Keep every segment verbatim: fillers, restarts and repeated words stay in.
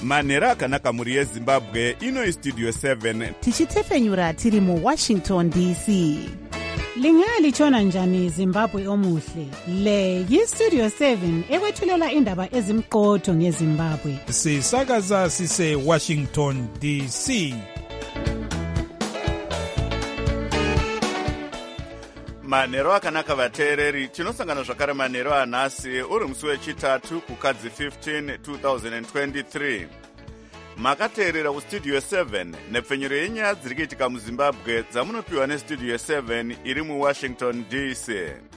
manhero akanaka mhuri yezimbabwe. Ino istudio seven tichitefenyura tiri muwashington D C. Lingalitshona njani Zimbabwe omuhle? Le yistudio seven ekwethulela indaba ezimqotho ngeZimbabwe. Sisakaza sise Washington D C. manhero akanaka vateereri, tinosangana zvakare manhero anhasi uri musi wechitatu kukadzi fifteen two thousand twenty-three. Makateerera kustudio seven nepfenyuro yenyaya dziri kuitika muzimbabwe dzamunopiwa nestudio seven iri muwashington D C.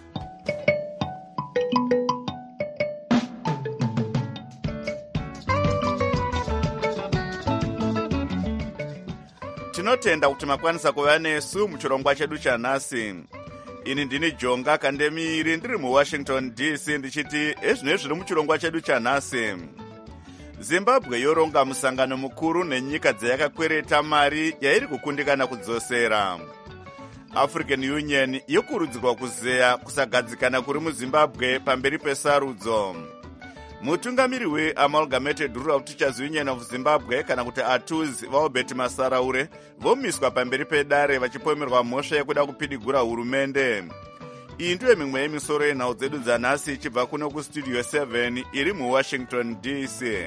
Tinotenda kuti makwanisa kuva nesu muchirongwa chedu chanhasi. Ini ndini Jonga Kandemiri ndiri muwashington D C ndichiti ezvinezvi zviri muchirongwa chedu chanhasi. Zimbabwe yoronga musangano mukuru nenyika dzayakakwereta mari yairi kukundikana kudzosera. African Union yokurudzirwa kuzeya kusagadzikana kuri muZimbabwe pamberi pesarudzo. Mutungamiri weAmalgamated Rural Teachers Union of Zimbabwe kana kuti A T U Z vaobeti Masaraure vomiswa pamberi pedare vachipomerwa mhosva yekuda kupidigura hurumende. Iyi ndiyo mimwe yemisoro yenhau dzedu dzanhasi ichibva kuno kustudio seven iri muwashington D C.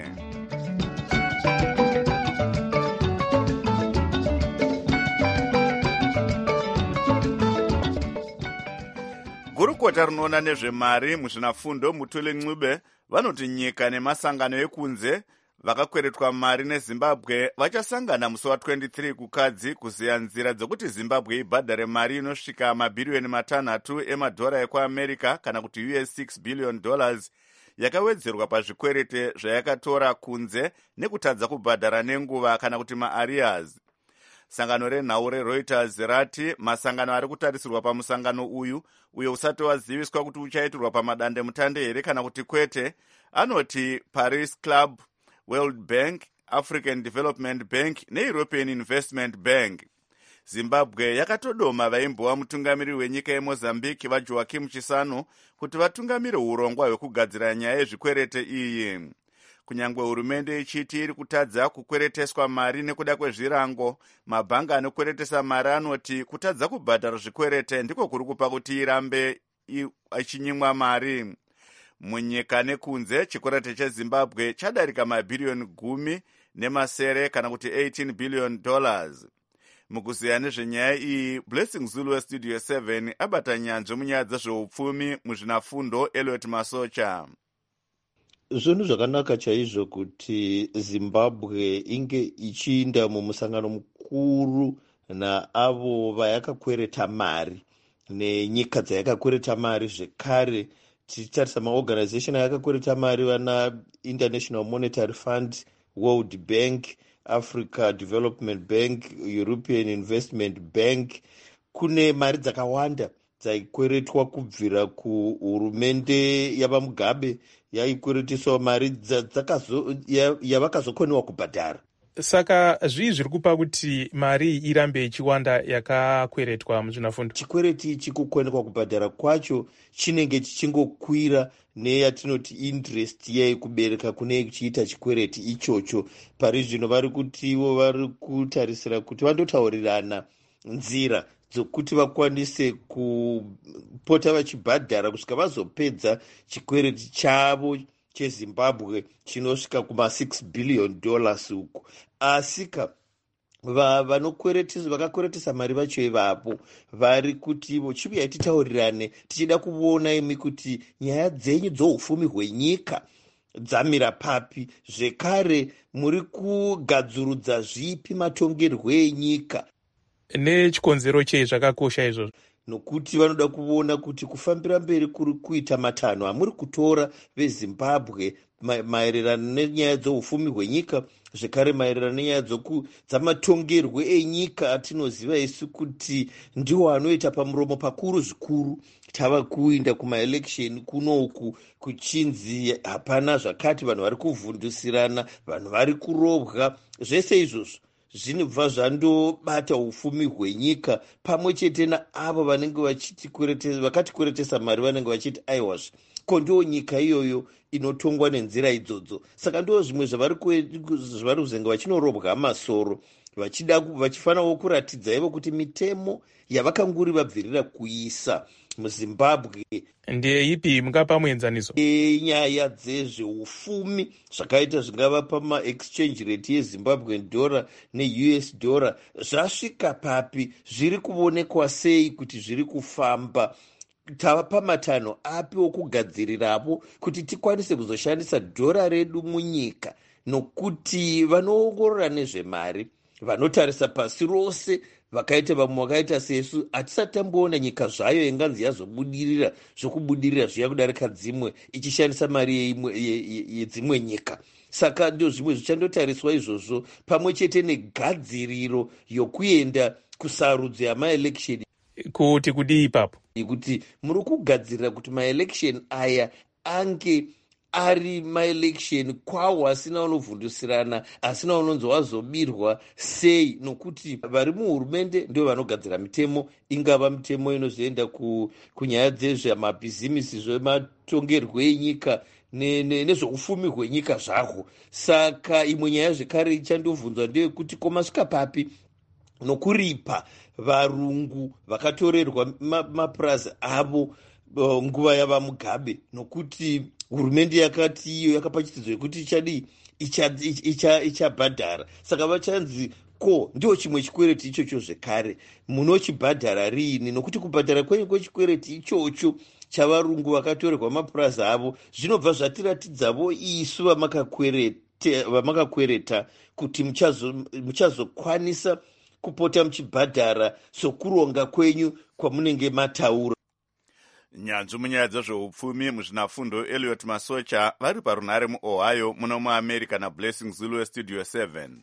Gurukota rinoona nezvemari muzvinafundo Mutuli Ncube vanoti nyika nemasangano ekunze vakakweretwa mari neZimbabwe vachasangana musi wa twenty-three kukadzi kuzeya nzira dzokuti Zimbabwe ibhadhare mari inosvika mabhiriyoni matanhatu emadhora ekuAmerica kana kuti U S six billion dollars yakawedzerwa pazvikwerete zvayakatora kunze nekutadza kubhadhara nenguva kana kuti maarrears. Sangano renhau reReuters rati masangano ari kutarisirwa pamusangano uyu uyo usati waziviswa kuti uchaitirwa pamadande mutande here kana kuti kwete, anoti Paris Club, World Bank, African Development Bank neEuropean Investment Bank. Zimbabwe yakatodoma vaimbova mutungamiri wenyika yeMozambique vaJoaquim Chissano kuti vatungamire urongwa hwekugadzira nyaya yezvikwerete iyi. Kunyangwe hurumende ichiti iri kutadza kukwereteswa mari nekuda kwezvirango, mabhanga anokweretesa mari anoti kutadza kubhadhara zvikwerete ndiko kuri kupa kuti irambe ichinyimwa mari. Munyika nekunze chikwerete cheZimbabwe chadarika mabhiriyoni gumi nemasere kana kuti eighteen billion dollars. Mukuzeya nezvenyaya iyi, Blessing Zulu westudio seven abata nyanzvi munyaya dzezveupfumi muzvinafundo Elliot Masocha. Zvinhu zvakanaka chaizvo kuti Zimbabwe inge ichiinda mumusangano mukuru naavo vayakakwereta mari nenyika dzayakakwereta mari. Zvekare tichitarisa maorganization ayakakwereta mari vana International Monetary Fund, World Bank, Africa Development Bank, European Investment Bank. Kune mari dzakawanda dzaikweretwa kubvira kuhurumende yapaMugabe, yaikweretiswa mari yavakazokoniwa kubhadhara. Saka zvii zviri kupa kuti mari irambe ichiwanda yakakweretwa muzvinafundo? Chikwereti chikukoniwa kubhadhara kwacho chinenge chichingokwira neyatinoti interest yai kubereka kune kuchiita chikwereti ichocho. Pari zvino vari kutiwo vari kutarisira kuti vandotaurirana nzira dzokuti vakwanise kupota vachibhadhara kusvika vazopedza chikwereti chavo cheZimbabwe chinosvika kuma six billion dollars uku. Asika vanokweretesa vakakweretesa mari vacho ivapo vari kuti ivo chibuyai titaurirane tichida kuona imi kuti nyaya dzenyu dzoufumi hwenyika dzamira papi, zvekare muri kugadzurudza zvipi matongerwo enyika. Nechikonzero chei zvakakosha izvozvo? Nokuti vanoda kuona kuti kufambira mberi kuri kuita matanho amuri kutora veZimbabwe maererano nenyaya dzoufumi hwenyika, zvekare maererano nenyaya dzamatongerwo enyika atinoziva isu kuti ndiwo anoita pamuromo pakuru zvikuru. Tava kuinda kumaelection kunoku kuchinzi hapana zvakati, vanhu vari kuvhundusirana, vanhu vari kurobwa. Zvese izvozvo zvinobva zvandobata ufumi hwenyika pamwe chete naavo vanenge vachitikweretesa vakati kweretesa mari vanenge vachiti aiwazve ko ndo nyika iyoyo inotongwa nenzira idzodzo. Saka ndo zvimwe zvavari kuzenga vachinorobwa masoro vachida vachifanawo kuratidza ivo kuti mitemo yavakanguri vabvirira kuisa muZimbabwe ndeipi? Mungapa muenzaniso? E, nyaya dzezveufumi zvakaita zvingava pama-exchange rate yeZimbabwean dollar ne-U S dollar zvasvika papi, zviri kuonekwa sei kuti zviri kufamba, tava pamatanho api okugadzirirapo kuti tikwanise kuzoshandisa dhora redu munyika, nokuti vanoongorora nezvemari vanotarisa pasi rose vakaita vamwe vakaita sesu hatisati tamboona nyika zvayo inganzi yazobudirira zvokubudirira zviya kudarika dzimwe ichishandisa mari yedzimwe nyika. Saka ndio zvimwe zvichandotariswa izvozvo pamwe chete negadziriro yokuenda kusarudzo yamaelection. Kuti kudii ipapo? Kuti muri kugadzirira kuti maelection aya ange ari maelection kwawo asina unovhundusirana, asina unonzi wazobirwa sei, nokuti vari muhurumende ndio vanogadzira mitemo, ingava mitemo inozoenda ku, kunyaya dzezvemabhizimisi zvematongerwo enyika nezveufumi hwenyika zvahwo. Saka imwe nyaya zvekare ichandobvunzwa ndeyekuti komasvika papi nokuripa varungu vakatorerwa mapurazi avo nguva yava Mugabe, nokuti hurumende yakati iyo yakapa chitidzo yekuti ichadii ichabhadhara. Saka vachanzi ko ndio chimwe chikwereti ichocho zvekare munochibhadhara riini, nokuti kubhadhara kwenyu kwechikwereti ichocho chavarungu vakatorerwa mapurazi avo zvinobva zvatiratidzavo isu vamakakwereta kuti muchazokwanisa kupota muchibhadhara sokuronga kwenyu kwamunenge mataura. Nyanzvi munyaya dzezveupfumi muzvinafundo Elliot Masocha vari parunhare muOhio muno muAmerica naBlessing Zulu weStudio seven.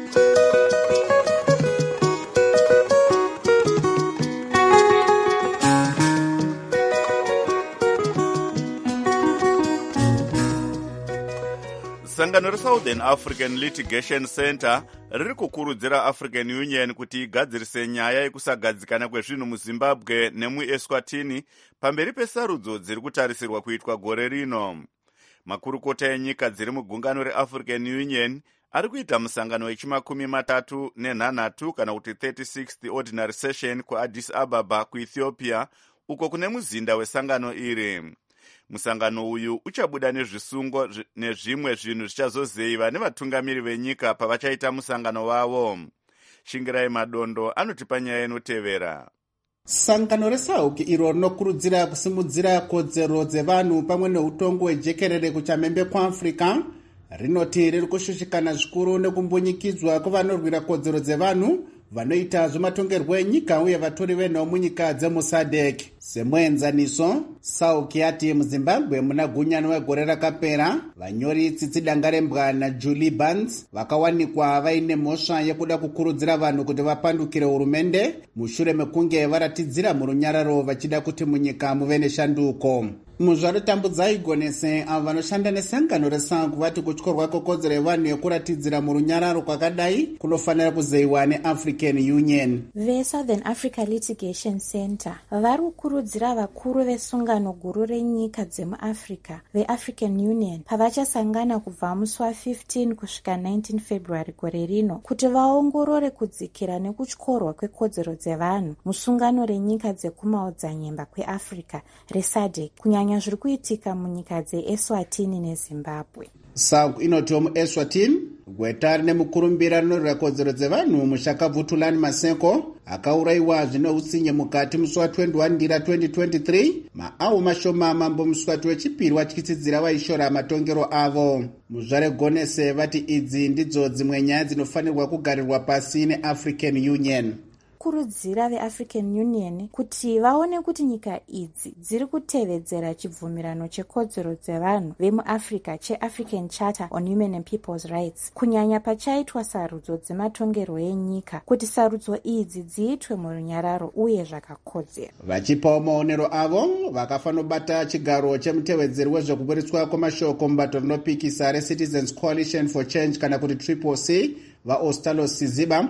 Sangano reSouthern African Litigation Center riri kukurudzira African Union kuti igadzirise nyaya yekusagadzikana kwezvinhu muZimbabwe nemuEswatini pamberi pesarudzo dziri kutarisirwa kuitwa gore rino. Makurukota enyika dziri mugungano reAfrican Union ari kuita musangano wechimakumi matatu nenhanhatu kana kuti thirty-sixth ordinary session kuAddis Ababa kuEthiopia, uko kune muzinda wesangano iri. Musangano uyu uchabuda nezvisungo nezvimwe zvinhu zvichazozeiva nevatungamiri venyika pavachaita musangano wavo. Shingirai Madondo anotipa nyaya inotevera. Sangano reSAUK iro rinokurudzira kusimudzira kodzero dzevanhu pamwe neutongo hwejekerere kuchamhembe kwaAfrica rinoti riri kushushikana zvikuru nekumbunyikidzwa kwavanorwira kodzero dzevanhu vanoita zvematongerwo enyika uye vatori venhau munyika dzemuSADC. Semuenzaniso, SAUK yati muZimbabwe muna gunyano wegore rakapera vanyori Tsitsi Dangarembwa naJulie Burns vakawanikwa vaine mhosva yekuda kukurudzira vanhu kuti vapandukire hurumende mushure mekunge varatidzira murunyararo vachida kuti munyika muve neshanduko. Muzvaro Tambudzai Gonese avo vanoshanda nesangano reSAUK vati kutyorwa kwekodzero yevanhu yekuratidzira murunyararo kwakadai kunofanira kuzeyiwa neAfrican Union. VeSouthern Africa Litigation Center vari kukurudzira vakuru vesungano guru renyika dzemuAfrica veAfrican Union pavachasangana kubva musi wa15 kusvika nineteen February gore rino kuti vaongorore kudzikira nekutyorwa kwekodzero dzevanhu musungano renyika dzekumaodzanyemba kweAfrica reSADC kunyanya zviri kuitika munyika dzeEswatini neZimbabwe. SAUK inotiwo muEswatini gweta rine mukurumbira rinorwira kodzero dzevanhu muShakabvutulani Maseko akaurayiwa zvine utsinye mukati musi wa21 ndira twenty twenty-three maawo mashoma mambo muswati wechipiri watyisidzira vaishora matongero avo. Muzvare Gonese vati idzi ndidzo dzimwe nyaya dzinofanirwa kugarirwa pasi neAfrican Union. Kurudzira veAfrican Union kuti vaone kuti nyika idzi dziri kutevedzera chibvumirano chekodzero dzevanhu vemuAfrica cheAfrican Charter on Human and People's Rights kunyanya pachaitwa sarudzo dzematongerwo enyika kuti sarudzo idzi dziitwe murunyararo uye zvakakodzera. Vachipawo maonero avo vakafanobata chigaro chemutevedzeri wezvekuburitswa kwamashoko mubato rinopikisa reCitizens Coalition for Change kana kuti Triple C vaOstalo Siziba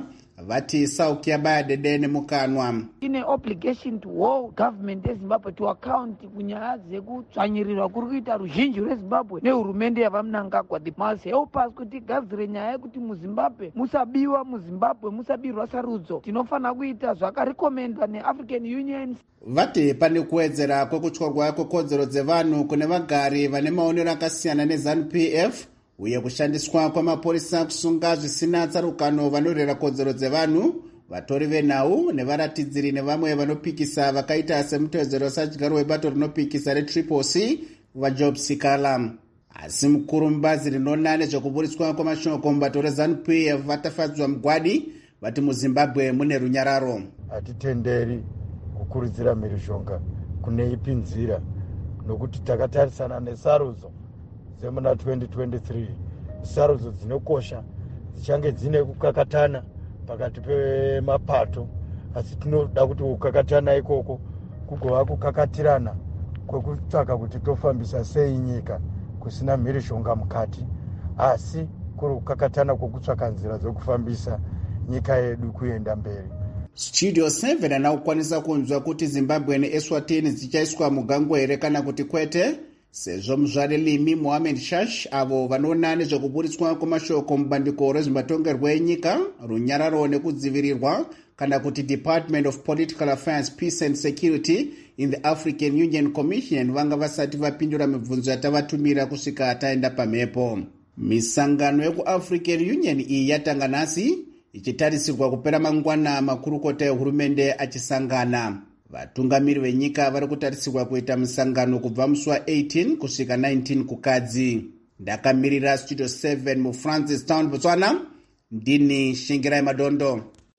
vati Sauki Abadede nemukanwa. Ine obligation to all government yeZimbabwe to account kunyaya dzekutsvanyirirwa kuri kuita ruzhinji rweZimbabwe nehurumende yavaMnangagwa. They must help us kuti gadzire nyaya yekuti muZimbabwe musabiwa, muZimbabwe musabirwa sarudzo. Tinofana kuita zvakarekomendwa neAfrican Union. Vati pane kuwedzera kwekutyorwa kwekodzero dzevanhu kune vagari vane maonero akasiyana neZANU-P F uye kushandiswa kwamapurisa kusunga zvisina tsarukano vanorera kodzero dzevanhu, vatori venhau nevaratidziri nevamwe vanopikisa vakaita semutevedzero wesadyaro webato rinopikisa reTriple C vaJob Sikala. Asi mukuru mubazi rinoona nezvekuburiswa kwamashoko mubato reZANU-P F vatafadzwa mugwadi vati muZimbabwe mune runyararo. Hatitenderi kukurudzira mhirizhonga kune ipi nzira nokuti takatarisana nesarudzo dzemuna twenty twenty-three, sarudzo dzinokosha dzichange dzine kukakatana pakati pemapato, asi tinoda kuti kukakatana ikoko kugova kukakatirana kwekutsvaka kuti tofambisa sei nyika kusina mhirizhonga mukati, asi kuri kukakatana kwekutsvaka nzira dzokufambisa nyika yedu kuenda mberi. Studio seven anakukwanisa kunzwa kuti Zimbabwe neEswatini dzichaiswa mugango here kana kuti kwete, sezvo muzvarelimi Mohamed Shash avo vanoona nezvekuburiswa kwamashoko mubandiko rezvematongerwo enyika, runyararo nekudzivirirwa kana kuti Department of Political Affairs, Peace and Security in the African Union Commission vanga vasati vapindura mibvunzo yatavatumira kusvika taenda pamhepo. Misangano yekuAfrican Union iyi yatanga nhasi ichitarisirwa kupera mangwana makurukota ehurumende achisangana. Vatungamiri venyika vari kutarisirwa kuita musangano kubva musi wa-eighteen kusvika nineteen kukadzi. Ndakamirira Studio seven muFrancis Town, Botswana. Ndini Shingirai Madondo.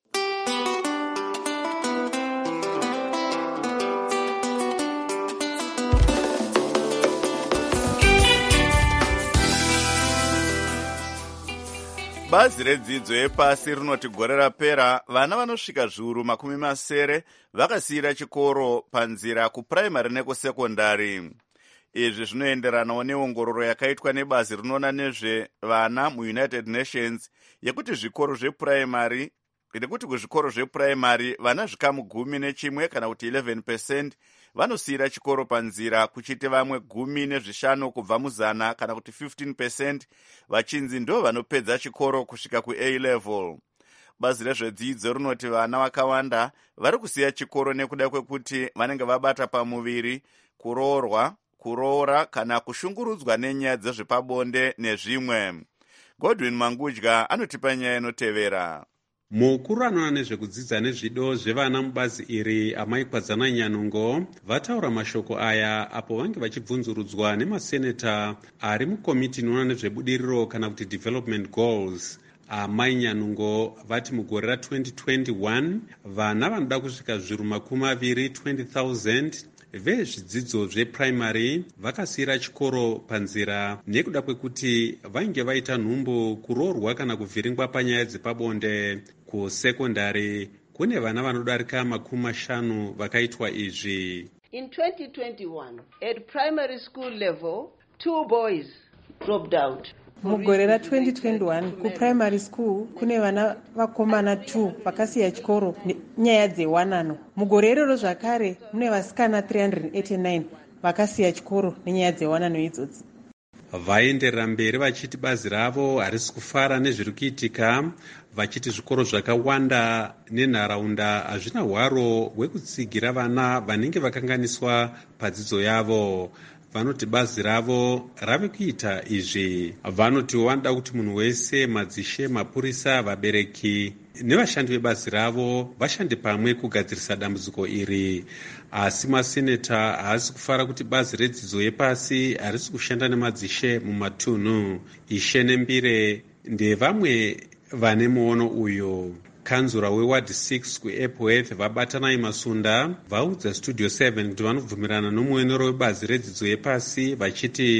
Bazi redzidzo yepasi rinoti gore rapera vana vanosvika zviuru makumi masere vakasiyira chikoro panzira kupuraimari nekusekondari. Izvi zvinoenderanawo neongororo yakaitwa nebazi rinoona nezvevana muUnited Nations yekuti zvikoro zvepuraimari rekuti kuzvikoro zvepuraimari vana zvikamu gumi nechimwe kana kuti eleven percent vanosiyira chikoro panzira, kuchiti vamwe gumi nezvishanu kubva muzana kana kuti fifteen percent vachinzi ndo vanopedza chikoro kusvika kuA level. Bazi rezvedzidzo rinoti vana vakawanda vari kusiya chikoro nekuda kwekuti vanenge vabata pamuviri, kuroorwa, kuroora kana kushungurudzwa nenyaya dzezvepabonde nezvimwe. Godwin Mangudya anotipa nyaya inotevera. Mukuru anoona nezvekudzidza nezvido zvevana mubazi iri Amai Kwadzana Nyanungo vataura mashoko aya apo vange vachibvunzurudzwa nemaseneta ari mukomiti inoona nezvebudiriro kana kuti development goals. Amai Nyanungo vati mugore ra-twenty twenty-one vana vanoda kusvika zviuru makumi maviri twenty thousand vezvidzidzo zvepuraimari vakasiyira chikoro panzira nekuda kwekuti vainge vaita nhumbu, kuroorwa kana kuvhiringwa panyaya dzepabonde. Kusekondari kune vana vanodarika makumi mashanu vakaitwa izvi. In twenty twenty-one, at primary school level, two boys dropped out. Mugore ra-twenty twenty-one kuprimary school kune vana vakomana two vakasiya chikoro nyaya dzewanano. Mugore iroro zvakare mune vasikana three hundred eighty-nine vakasiya chikoro nenyaya dzewanano idzodzi. Vaenderera mberi vachiti bazi ravo harisi kufara nezviri kuitika, vachiti zvikoro zvakawanda nenharaunda hazvina hwaro hwekutsigira vana vanenge vakanganiswa padzidzo yavo. Vanoti bazi ravo rave kuita izvi. Vanoti vanoda kuti munhu wese, madzishe, mapurisa, vabereki nevashandi vebazi ravo vashande pamwe kugadzirisa dambudziko iri. Asi maseneta haasi kufara kuti bazi redzidzo yepasi harisi kushanda nemadzishe mumatunhu. Ishe Nembire ndevamwe vane muono uyu. Kanzura weward six kuEpworth vabatanai Masunda vaudza Studio seven kuti vanobvumirana nomuenero webazi redzidzo yepasi vachiti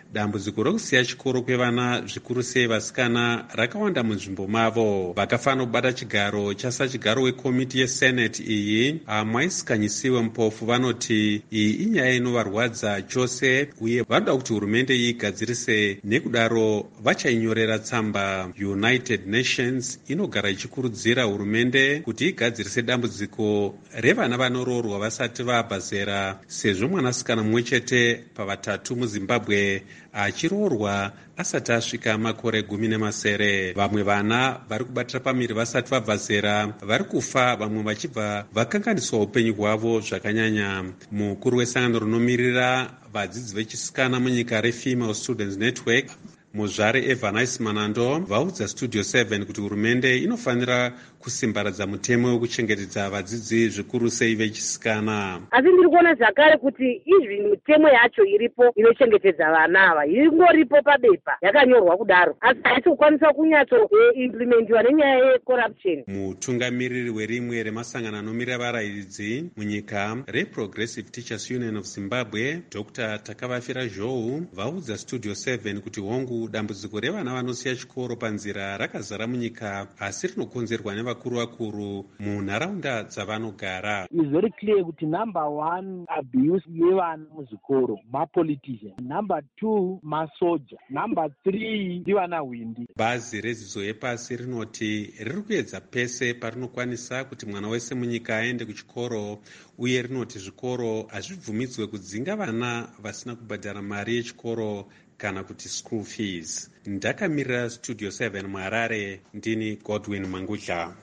dambudziko rokusiya chikoro kwevana zvikuru sei vasikana rakawanda munzvimbo mavo. Vakafanira kubata chigaro chasachigaro wekomiti yeseneti iyi Mwaisikanyisiwe Mpofu vanoti iyi inyaya inovarwadza chose uye vanoda kuti hurumende igadzirise, nekudaro vachainyorera tsamba. United Nations inogara ichikurudzira hurumende kuti igadzirise dambudziko revana vanoroorwa vasati vabva zera, sezvo mwanasikana mumwe chete pavatatu muZimbabwe achiroorwa asati asvika makore gumi nemasere. Vamwe vana vari kubatira pamiri vasati vabva zera vari kufa, vamwe vachibva vakanganiswa upenyu hwavo zvakanyanya. Mukuru wesangano rinomirira vadzidzi vechisikana munyika reFemale Students Network, muzvare Evanice Manando, vaudza Studio seven kuti hurumende inofanira kusimbaradza mutemo wekuchengetedza vadzidzi zvikuru sei vechisikana. Asi ndiri kuona zvakare kuti izvi mitemo yacho iripo inochengetedza vana ava ingoripo pabepa yakanyorwa kudaro, asi haisi kukwanisa kunyatso implementiwa nenyaya yecorruption. Mutungamiriri werimwe remasangano anomirira varairidzi munyika reProgressive Teachers Union of Zimbabwe, Doctor Takavafira Zhou, vaudza Studio seven kuti hongu dambudziko revana vanosiya chikoro panzira rakazara munyika, asi rinokonzerwa neva vakuru vakuru munharaunda dzavanogara. It's very clear kuti number one abuse yevana muzvikoro mapolitician, number two masoja, number three ndivana hwindi. Bazi redzidzo yepasi rinoti riri kuedza pese parinokwanisa kuti mwana wese munyika aende kuchikoro, uye rinoti zvikoro hazvibvumidzwe kudzinga vana vasina kubhadhara mari yechikoro kana kuti school fees. Ndakamirira Studio seven muHarare, ndini Godwin Mangudla.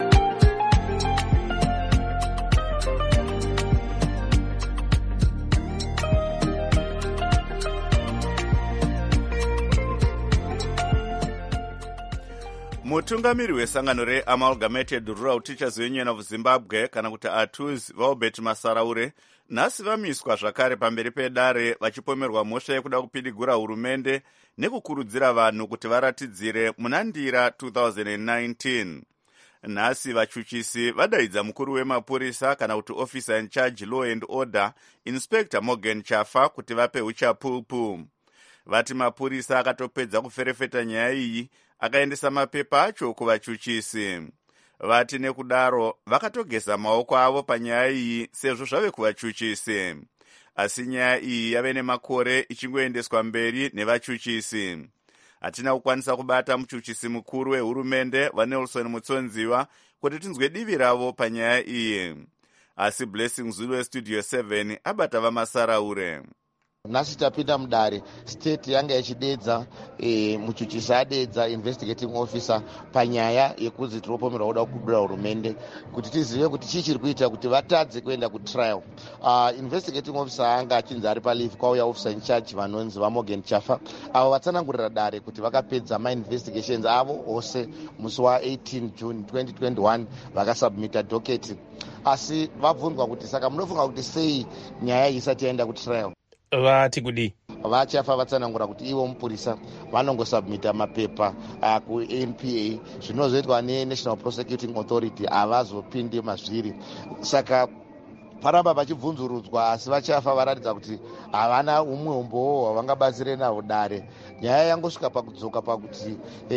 Mutungamiri wesangano reAmalgamated Rural Teachers Union of Zimbabwe kana kuti A T U Z Vaubert Masaraure nhasi vamiswa zvakare pamberi pedare vachipomerwa mhosva yekuda kupidigura hurumende nekukurudzira vanhu kuti varatidzire munandira two thousand nineteen. Nhasi vachuchisi vadaidza mukuru wemapurisa kana kuti officer in charge law and order Inspector Morgan Chafa kuti vape uchapupu. Vati mapurisa akatopedza kuferefeta nyaya iyi akaendesa mapepa acho kuvachuchisi. Vati nekudaro vakatogeza maoko avo panyaya iyi sezvo zvave kuvachuchisi. Asi nyaya iyi yave nemakore ichingoendeswa mberi nevachuchisi. Hatina kukwanisa kubata muchuchisi mukuru wehurumende vaNelson Mutsonziwa kuti tinzwe divi ravo panyaya iyi. Asi Blessing Zulu weStudio seven abata vamasaraure. Nhasi tapinda mudare state yanga ichidedza e, muchuchisi adedza investigating officer panyaya yekuzi tinopomerwa kuda kugudura hurumende kuti tizive kuti chii chiri kuita kuti vatadze kuenda kutrial. Uh, investigating officer anga achinzi ari paleave kwauya officer in charge vanonzi vaMorgan Chafa avo vatsanangurira dare kuti vakapedza mainvestigations avo ose musi wa18 June twenty twenty-one vakasubmita docket, asi vabvunzwa kuti saka munofunga kuti sei nyaya iyi isati yaenda kutrial. Vati kudi vachafa vatsanangura kuti ivo mupurisa vanongosubmita mapepa uh, kuN P A zvinozoitwa neNational Prosecuting Authority havazopindi mazviri. Saka paramba vachibvunzurudzwa asi vachafa varatidza kuti havana umwombo hwavangabatsire nahwo dare. Nyaya yangosvika pakudzoka pakuti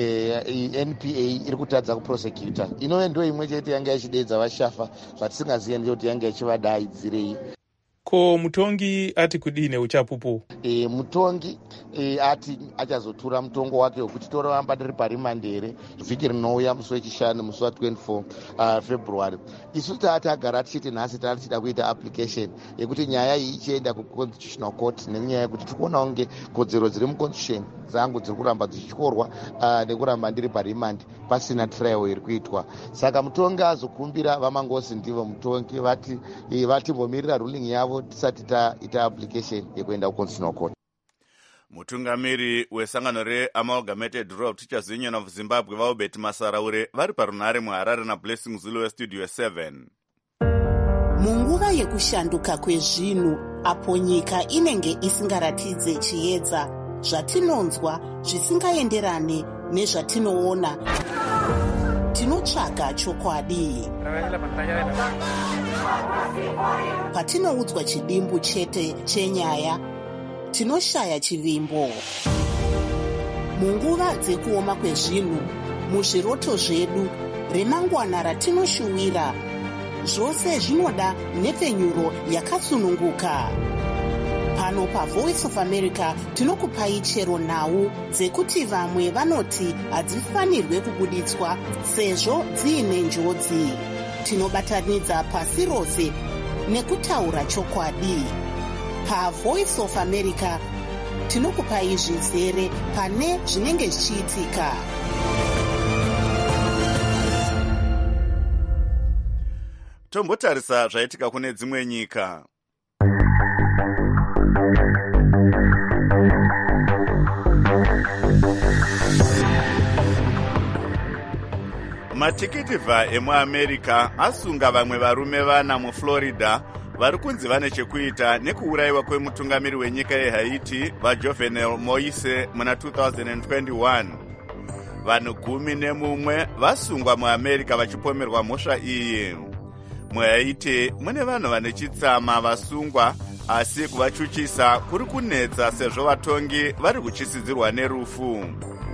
eh, N P A iri kutadza kuprosecutor. Inove ndo imwe chete yanga ichidedza vachafa zvatisingazivi ndiyekuti yanga ichivadaidzirei. Ko mutongi ati kudine uchapupu? E, mutongi e, ati achazotura mutongo wake wekuti toramba tiri parimandere vhiki rinouya musi wechishanu musi wa24 uh, February. Isu taati agara tichiti nhasi tari tichida kuita application yekuti nyaya iyi ichienda kuconstitutional court nenyaya yekuti tikuona kunge kodzero dziri muconstitution dzangu dziri kuramba dzichityorwa uh, nekuramba ndiri parimandi pasina trial iri kuitwa. Saka mutongi azokumbira vamangosi ndivo mutongi vati e, vatimbomirira ruling yavo tisati taita application yekuenda kuconstitutional court. Mutungamiri wesangano reAmalgamated Rural Teachers Union of Zimbabwe Vaubert Masaraure vari parunare muHarare naBlessing Zulu weStudio seven. Munguva yekushanduka kwezvinhu apo nyika inenge isingaratidze chiedza, zvatinonzwa zvisingaenderane nezvatinoona, tinotsvaga chokwadi. Patinoudzwa chidimbu chete chenyaya, tinoshaya chivimbo. Munguva dzekuoma kwezvinhu, muzviroto zvedu, remangwana ratinoshuwira, zvose zvinoda nhepfenyuro yakasununguka. Pano paVoice of America tinokupai chero nhau dzekuti vamwe vanoti hadzifanirwe kubuditswa sezvo dziine njodzi. Tinobatanidza pasi rose nekutaura chokwadi. PaVoice of America tinokupai zvizere pane zvinenge zvichiitika. Tombotarisa zvaitika kune dzimwe nyika. Matikitibva emuAmerica asunga vamwe varume vana muFlorida vari kunzi vane chekuita nekuurayiwa kwemutungamiri wenyika yeHaiti vaJovenel Moise muna two thousand twenty-one. Vanhu gumi nemumwe vasungwa muAmerica vachipomerwa mhosva iyi. MuHaiti mune vanhu vane chitsama vasungwa, asi kuvachuchisa kuri kunetsa sezvo vatongi vari kuchisidzirwa nerufu.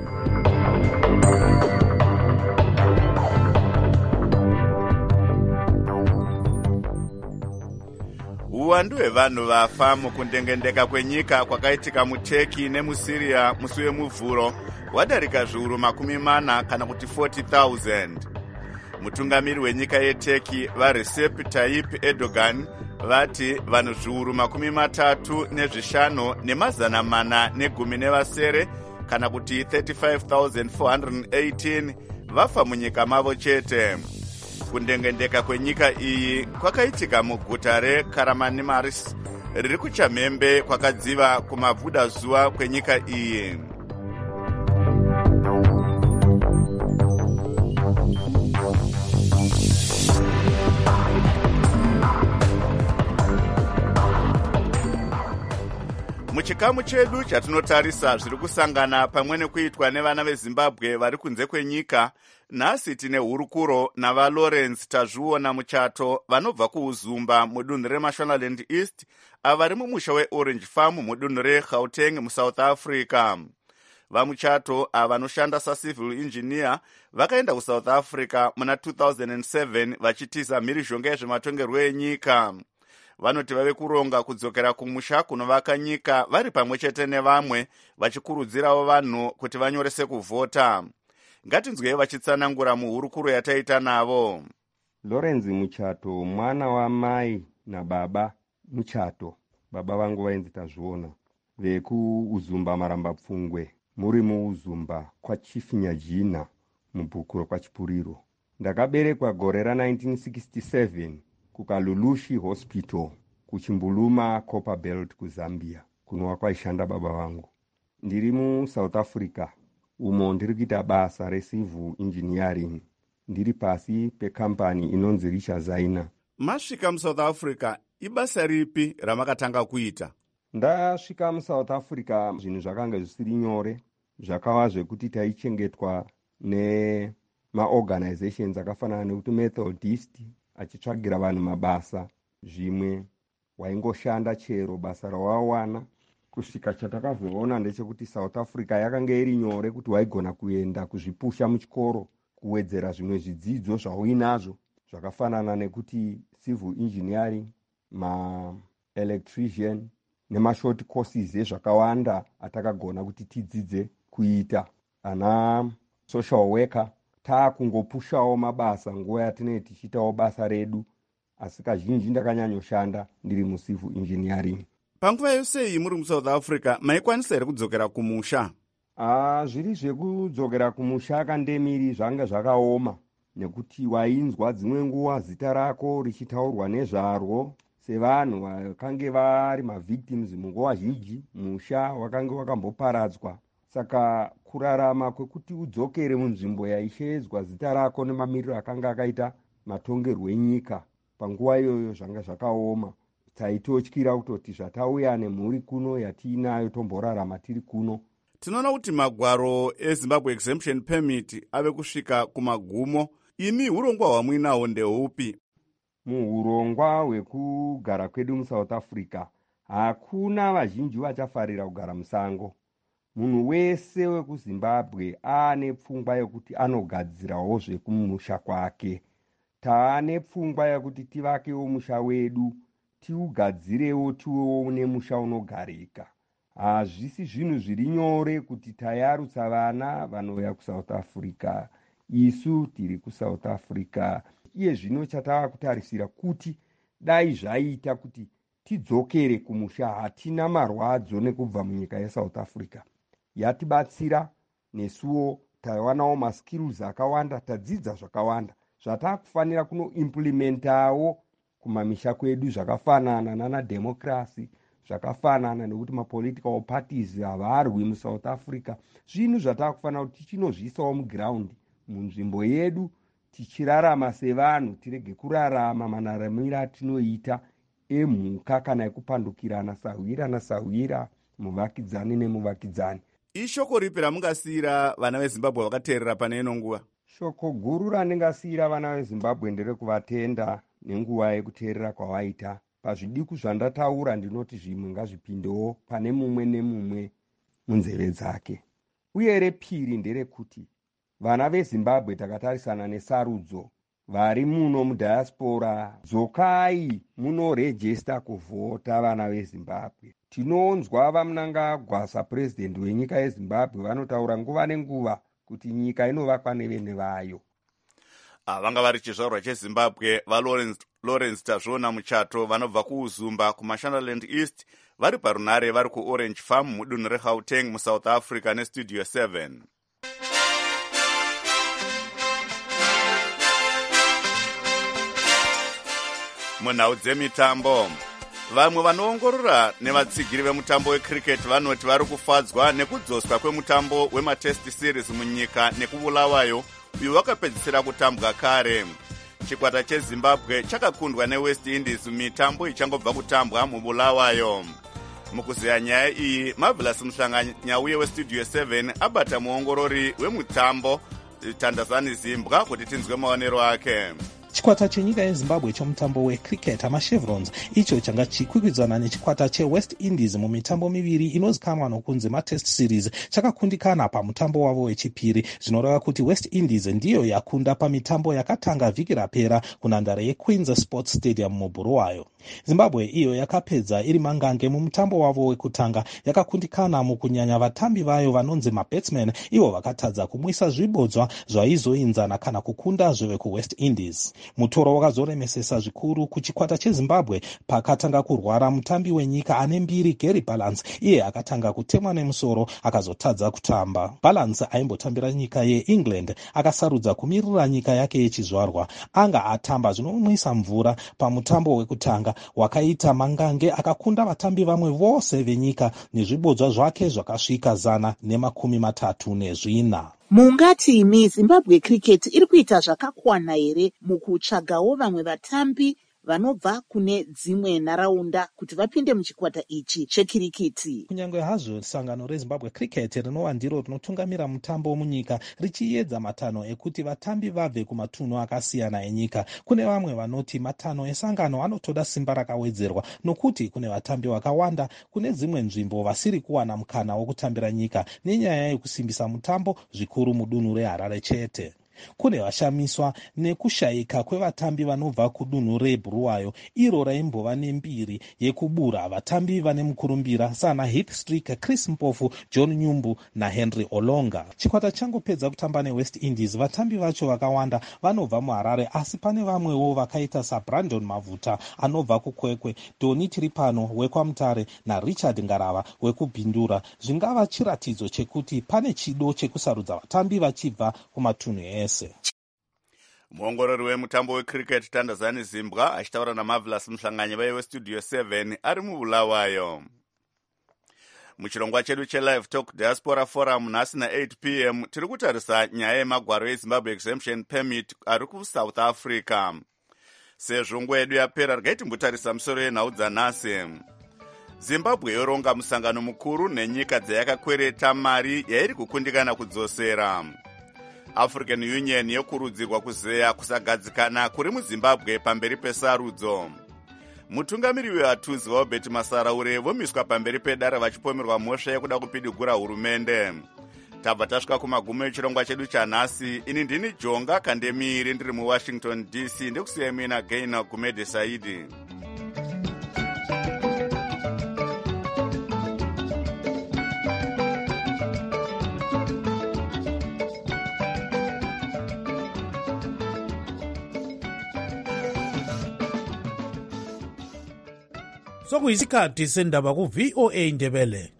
Uwandu hwevanhu vafa mukundengendeka kwenyika kwakaitika muTurkey nemuSyria musi wemuvhuro wadarika zviuru makumi mana kana kuti forty thousand. Mutungamiri wenyika yeTurkey vaRecep Tayyip Erdogan vati vanhu zviuru makumi matatu nezvishanu nemazana mana negumi nevasere kana kuti thirty-five thousand four hundred eighteen vafa munyika mavo chete. Kundengendeka kwenyika iyi kwakaitika muguta reKaramanimaris riri kuchamhembe kwakadziva kumabvuda zuva kwenyika iyi. Muchikamu chedu chatinotarisa zviri kusangana pamwe nekuitwa nevana veZimbabwe vari kunze kwenyika, nhasi tine hurukuro navaLawrence tazviona muchato vanobva kuUzumba mudunhu reMashonaland East avari mumusha weOrange Farm mudunhu reGauteng muSouth Africa. Vamuchato ava vanoshanda sacivil engineer vakaenda kuSouth Africa muna two thousand seven vachitiza mhirizhonga yezvematongerwo enyika. Vanoti vave kuronga kudzokera kumusha kunovaka nyika vari pamwe chete nevamwe vachikurudzirawo vanhu kuti vanyorese kuvhota. Ngatinzwei vachitsanangura muhurukuro yataita navo. Lawrence Muchato mwana wamai nababa Muchato. Baba vangu vainzi tazviona. VekuUzumba Maramba Pfungwe. Muri muUzumba kwaChifinyajina mubhukuro kwaChipuriro. Ndakaberekwa gore ra nineteen sixty-seven kukaLulushi Hospital kuchimbuluma Copperbelt kuZambia kunova kwaishanda baba vangu. Ndiri muSouth Africa umo ndiri kuita basa recivil engineering ndiri pasi pekampani inonzi Richa Zaina. Masvika muSouth Africa ibasa ripi ramakatanga kuita? Ndasvika muSouth Africa zvinhu zvakanga zvisiri nyore, zvakava zvekuti taichengetwa nemaorganizations akafanana nekuti Methodist achitsvagira vanhu mabasa. Zvimwe waingoshanda chero basa rawawana. Kusvika chatakazoona ndechekuti South Africa yakanga iri nyore kuti waigona kuenda kuzvipusha muchikoro kuwedzera zvimwe zvidzidzo zvauinazvo zvakafanana nekuti civil engineering, ma electrician nemashort courses ezvakawanda atakagona kuti tidzidze kuita. Ana social worker taakungopushawo mabasa nguva yatinenge tichiitawo basa redu, asi kazhinji ndakanyanyoshanda ndiri mucivil engineering. Panguva yose iyi muri muSouth Africa maikwanisa here kudzokera kumusha? Ah, zviri zvekudzokera kumusha kandemiri zvanga zvakaoma nekuti wainzwa dzimwe nguva zita rako richitaurwa nezvarwo sevanhu vakange vari mavictims munguva zhinji. Musha wakange wakamboparadzwa, saka kurarama kwekuti udzokere munzvimbo yaishedzwa zita rako nemamiriro akanga akaita matongerwo enyika panguva iyoyo zvanga zvakaoma. Taitotyira kutoti zvatauya nemhuri kuno yatiinayo tomborarama tiri kuno. Tinoona kuti magwaro eZimbabwe Exemption Permit ave kusvika kumagumo. Imi hurongwa hwamuinawo ndehupi? Muhurongwa hwekugara kwedu muSouth Africa hakuna vazhinji vachafarira kugara musango. Munhu wese wekuzimbabwe aane pfungwa yekuti anogadzirawo zvekumusha kwake. Taane pfungwa yekuti tivakewo musha wedu, tiugadzirewo tiwewo nemusha unogarika. Hazvisi zvinhu zviri nyore kuti tayarutsa vana vanouya kuSouth Africa. Isu tiri kuSouth Africa. Iye zvino chatava kutarisira kuti dai zvaita kuti tidzokere kumusha, hatina marwadzo nekubva munyika yeSouth Africa. Yatibatsira nesuwo tawanawo maskills akawanda, tadzidza zvakawanda zvatakufanira kunoimplementawo kumamisha kwedu, zvakafanana nana democracy, zvakafanana nekuti mapolitical parties havarwi muSouth Africa. Zvinhu zvatakufanira kuti tichinozviisawo muground munzvimbo yedu, tichirarama sevanhu, tirege kurarama manaramiro atinoita emhuka kana ekupandukirana sahwira nasahwira, muvakidzani nemuvakidzani. Ishoko ripi ramungasiyira vana veZimbabwe vakateerera pane ino nguva? Shoko guru randingasiyira vana veZimbabwe nderekuvatenda nenguva yekuteerera kwavaita. Pazvidiku zvandataura ndinoti zvimwe ngazvipindewo pane mumwe nemumwe munzeve dzake. Uye repiri nderekuti vana veZimbabwe takatarisana nesarudzo vari muno mudiaspora, dzokai munorejista kuvhota vana veZimbabwe. Tinonzwa vaMnangagwa sapresident wenyika yeZimbabwe vanotaura nguva nenguva kuti nyika inovakwa nevene vayo. Vanga vari chizvarwa cheZimbabwe vaLawrence Tazvona Muchato vanobva kuUzumba kuMashonaland East, vari parunare vari kuOrange Farm mudunhu reGauteng muSouth Africa neStudio seven. Munhau dzemitambo, vamwe vanoongorora nevatsigiri vemutambo wecricket vanoti vari kufadzwa nekudzoswa kwemutambo wematest series munyika nekubulawayo uyo wakapedzisira kutambwa kare. Chikwata cheZimbabwe chakakundwa neWest Indies mitambo ichangobva kutambwa mubulawayo. Mukuziya nyaya iyi, Marvelous Mhlanganyauye weStudio seven abata muongorori wemutambo Tandazani Zimbwa kuti tinzwe maonero ake. Chikwata chenyika yeZimbabwe chomutambo wecricket amachevrons icho changa chikwikwidzana nechikwata cheWest Indies mumitambo miviri inozikanwa nokunzi matest series chakakundikana pamutambo wavo wechipiri, zvinoreva kuti West Indies ndiyo yakunda pamitambo yakatanga vhiki rapera kunhandare yeQueen's Sports Stadium mubhuluwayo. Zimbabwe iyo yakapedza iri mangange mumutambo wavo wekutanga, yakakundikana mukunyanya vatambi vayo vanonzi mabatsmen, ivo vakatadza kumwisa zvibodzwa zvaizoinzana kana kukunda zvevekuWest Indies. Mutoro wakazoremesesa zvikuru kuchikwata cheZimbabwe pakatanga kurwara mutambi wenyika ane mbiri Gary Balance, iye akatanga kutemwa nemusoro akazotadza kutamba. Balance aimbotambira nyika yeEngland akasarudza kumirira nyika yake yechizvarwa. Anga atamba zvinomwisa mvura pamutambo wekutanga wakaita mangange, akakunda vatambi vamwe vose venyika nezvibodzwa zvake zvakasvika zana nemakumi matatu nezvina. Mungati imi Zimbabwe Cricket iri kuita zvakakwana here mukutsvagawo vamwe vatambi vanobva kune dzimwe nharaunda kuti vapinde muchikwata ichi chekirikiti? Kunyange hazvo sangano reZimbabwe Cricket rinova ndiro rinotungamira mutambo munyika richiedza matanho ekuti vatambi vabve kumatunhu akasiyana enyika, kune vamwe vanoti matanho esangano anotoda simba rakawedzerwa nokuti kune vatambi vakawanda kune dzimwe nzvimbo vasiri kuwana mukana wokutambira nyika nenyaya yekusimbisa mutambo zvikuru mudunhu reHarare chete. Kune vashamiswa nekushayika kwevatambi vanobva kudunhu reBhuluwayo, iro raimbova nembiri yekubura vatambi vane mukurumbira sana Heath Streak, Chris Mpofu, John Nyumbu naHenry Olonga. Chikwata changopedza kutamba neWest Indies, vatambi vacho vakawanda vanobva muHarare, asi pane vamwewo vakaita saBrandon Mavuta anobva kuKwekwe, Doni Tiripano weKwamutare naRichard Ngarava wekubhindura. Zvingava chiratidzo chekuti pane chido chekusarudza vatambi vachibva kumatunhu ese. Muongorori wemutambo wecricket Tandazani Zimbwa achitaura naMarvelous Mhlanganyauye weStudio seven ari mubulawayo. Muchirongwa chedu cheLive Talk Diaspora Forum nhasi na eight p m tiri kutarisa nyaya yemagwaro eZimbabwe Exemption Permit ari kuSouth Africa. Sezvo nguva yedu yapera, regai timbotarisa musoro yenhau dzanhasi. Zimbabwe yoronga musangano mukuru nenyika dzayakakwereta mari yairi kukundikana kudzosera. African Union yokurudzirwa kuzeya kusagadzikana kuri muZimbabwe pamberi pesarudzo. mutungamiri wevatuzi vaubert masaraure vomiswa pamberi pedare vachipomerwa mhosva yekuda kupidigura hurumende. tabva tasvika kumagumo echirongwa chedu chanhasi. ini ndini jonga kandemiri ndiri muwashington D C ndekusiya mina gaina gumede saidi. sokuyisikhathi sendaba ku-V O A Ndebele.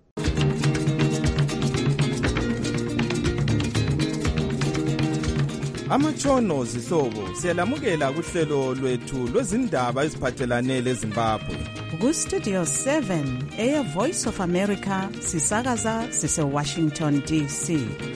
Amatshono zihlobo siyalamukela kuhlelo lwethu lwezindaba eziphathelane leZimbabwe. Ku-Studio seven Air Voice of America sisakaza sise-Washington D C.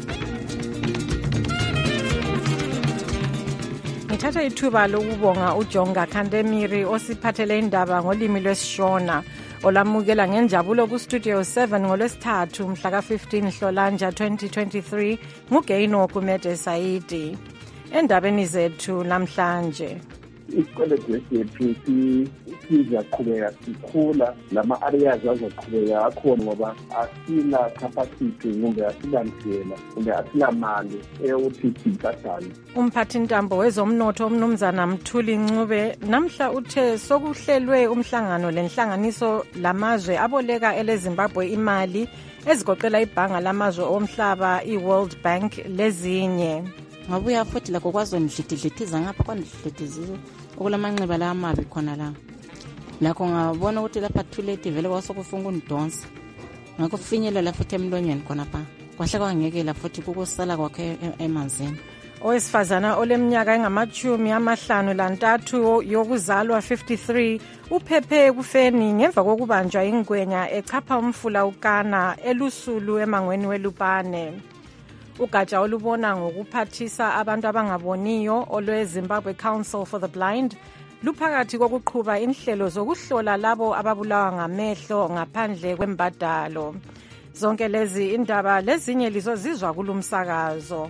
Ngithatha ithuba lokubonga uJonga Kandemiri osiphathele indaba ngolimi lwesishona olamukela ngenjabulo ku-Studio seven ngolwesithathu mhla ka-fifteen Hlolanja twenty twenty-three nguGeino Kumede Saidi. Endabeni zethu namhlanje isikweletu sethu sizaqhubeka sikhula, lama-areas azoqhubeka akhona ngoba asina capacity kumbe asilandlela kumbe asinamali eyokuthi sibhadale. Umphathintambo wezomnotho umnumzana Mthuli Ncube namhla uthe sokuhlelwe umhlangano lenhlanganiso lamazwe aboleka eleZimbabwe imali ezigoqela ibhanga lamazwe omhlaba i-World Bank lezinye. Ngabuya futhi lakho kwazondlididlithiza ngapha kwandidlidizile okulamanxeba la amabi khona la. Lakho ngabona ukuthi lapha thuleti vele kwasokufunga undonsa. Ngakho finyelela futhi emlonyeni khona pha. Kwahle kwangekela futhi kukusala kwakhe emanzini. Owesifazana oleminyaka engamachumi amahlanu lantathu yokuzalwa fifty-three uphephe ekufeni ngemva kokubanjwa ingwenya echapha umfula ukana elusulu emangweni welupane. Ugatsha olubona ngokuphathisa abantu abangaboniyo olwe-Zimbabwe Council for the Blind luphakathi kokuqhuba inhlelo zokuhlola labo ababulawa ngamehlo ngaphandle kwembadalo. Zonke lezi indaba lezinye lizozizwa kulumsakazo.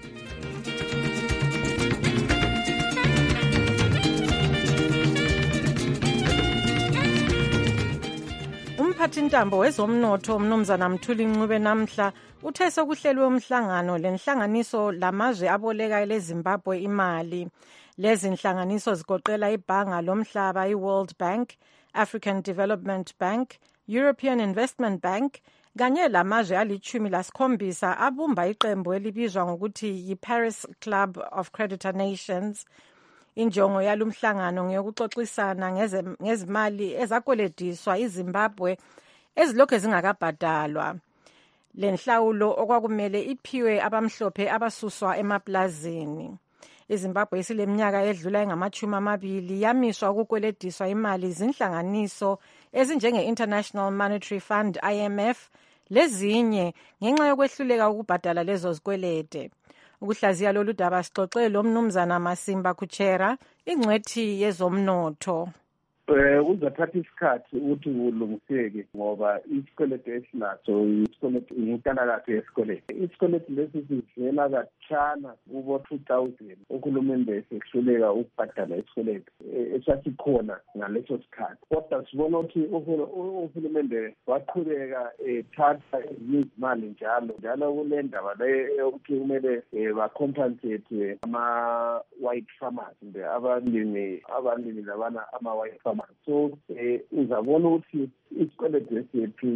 Umphathintambo wezomnotho umnumzana Mthuli Ncube namhla uthe sokuhlelwe umhlangano lenhlanganiso lamazwe aboleka eleZimbabwe imali. Lezi nhlanganiso zigoqela ibhanga lomhlaba i-World Bank, African Development Bank, European Investment Bank kanye lamazwe alichumi lasikhombisa abumba iqembu elibizwa ngokuthi yi-Paris Club of Creditor Nations. Injongo yalumhlangano ngeyokuxoxisana ngezimali ezakwelediswa iZimbabwe ezilokhu zingakabhadalwa. Lenhlawulo okwakumele iphiwe abamhlophe abasuswa emaplazini. iZimbabwe isileminyaka edlula engamachumi amabili yamiswa ukukwelediswa imali izinhlanganiso ezinjenge-International Monetary Fund I M F lezinye ngenxa yokwehluleka ukubhadala lezo zikwelede. Ukuhlaziya lolu daba sixoxe lo mnumzana Masimba Kuchera ingcwethi yezomnotho. Eh uzathatha isikhathi ukuthi kulungiseke ngoba isikweletu esinaso isikweletu intanakazi yesikweletu. Isikweletu lesi sivela kathana kubo two thousand uhulumende esehluleka ukubhadala isikweletu esasikhona ngaleso sikhathi. Kodwa sibona ukuthi uhulumende waqhubeka ethatha izimali njalo njalo kule ndaba le yokuthi kumele bacompensate ama white farmers kumbe abalimi abalimi labana ama white farmers. So eh uzabona ukuthi isikweletu sethu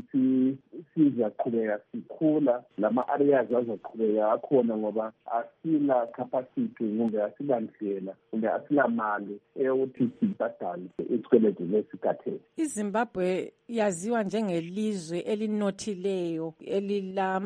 sizaqhubeka sikhula, lama-areas azoqhubeka akhona ngoba asina capacity kumbe asilandlela kumbe asinamali eyokuthi sibhadale isikweletu lesikathele. iZimbabwe yaziwa njengelizwe elinothileyo elila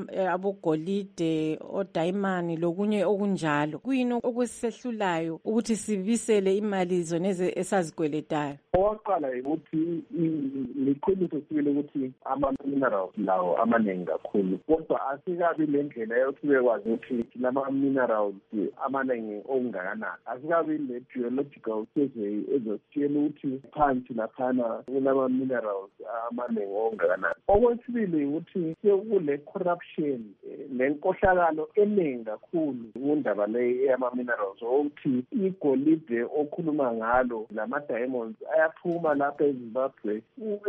abogolide odayimani lokunye okunjalo. Kuyini okusehlulayo ukuthi sibisele imali zoneze esazikweletayo? Oqala ukuthi liqiniso sibile ukuthi ama-minerals lawo amaningi kakhulu, kodwa asikabi le ndlela yokuthi bekwazi ukuthi lama-minerals amaningi okungakanani. Asikabi le geological survey ezositshela ukuthi phansi laphana kunama-minerals amaningi okungakanani. Okwesibili ukuthi sekule corruption nenkohlakalo eningi kakhulu kundaba le yama-minerals, ukuthi igolide okhuluma ngalo lama-diamonds ayaphuma lapha eZimbabwe,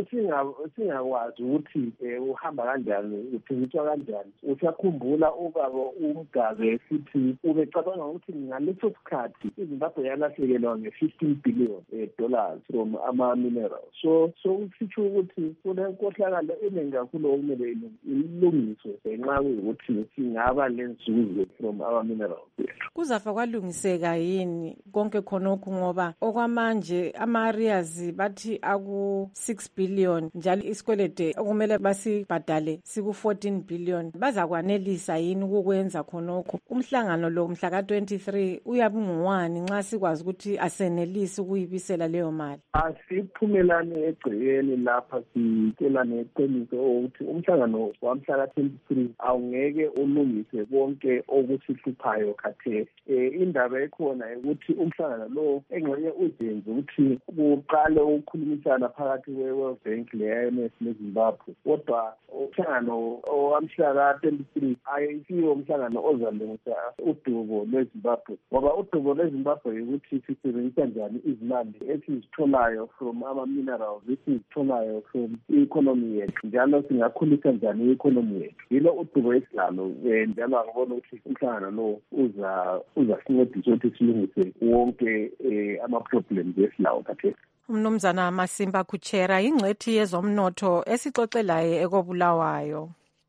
singakwazi ukuthi uhamba kanjani, uthengiswa kanjani. Usakhumbula ubaba uMgabe sithi ubecabanga ukuthi ngaleso sikhathi iZimbabwe yalahlekelwa nge-fifteen billion dollars from ama-minerals. So so usitsho ukuthi kunenkohlakalo eningi kakhulu okumele ilungiswe ngenxa yokuthi singaba lenzuzo from ama-minerals. Kuzafa kwalungiseka yini konke khonokho, ngoba okwamanje ama-arrears bathi aku six billion njalo isikwelede okumele basibhadale siku fourteen billion. Bazakwanelisa yini ukukwenza khonokho? Umhlangano lo mhla ka twenty-three uyabungwani nxa sikwazi ukuthi asenelisi ukuyibisela leyo mali? Asiphumelane egcekeni lapha, sitshelane iqiniso ukuthi umhlangano wamhla ka twenty-three awungeke ulungise konke okusihluphayo khathesi. Indaba ekhona ukuthi umhlangano lo engxenye uzenze ukuthi kuqale ukukhulumisana phakathi kwe-World Bank le-I M F neZimbabwe, kodwa umhlangano owamhla ka twenty-three ayisiwo umhlangano ozalungisa udubo lweZimbabwe, ngoba udubo lweZimbabwe ukuthi sisebenzisa njani izimali esizitholayo from ama-minerals esizitholayo from i-economy yethu, njalo singakhulisa njani i-economy yethu. Yilo udubo esilalo, njalo angibona ukuthi umhlangano lo uza uzasincedisa ukuthi silungise wonke ama-problems esilawo khathesi. Umnumzana Masimba Kuchera ingcwethi yezomnotho esixoxelayo ekobulawayo.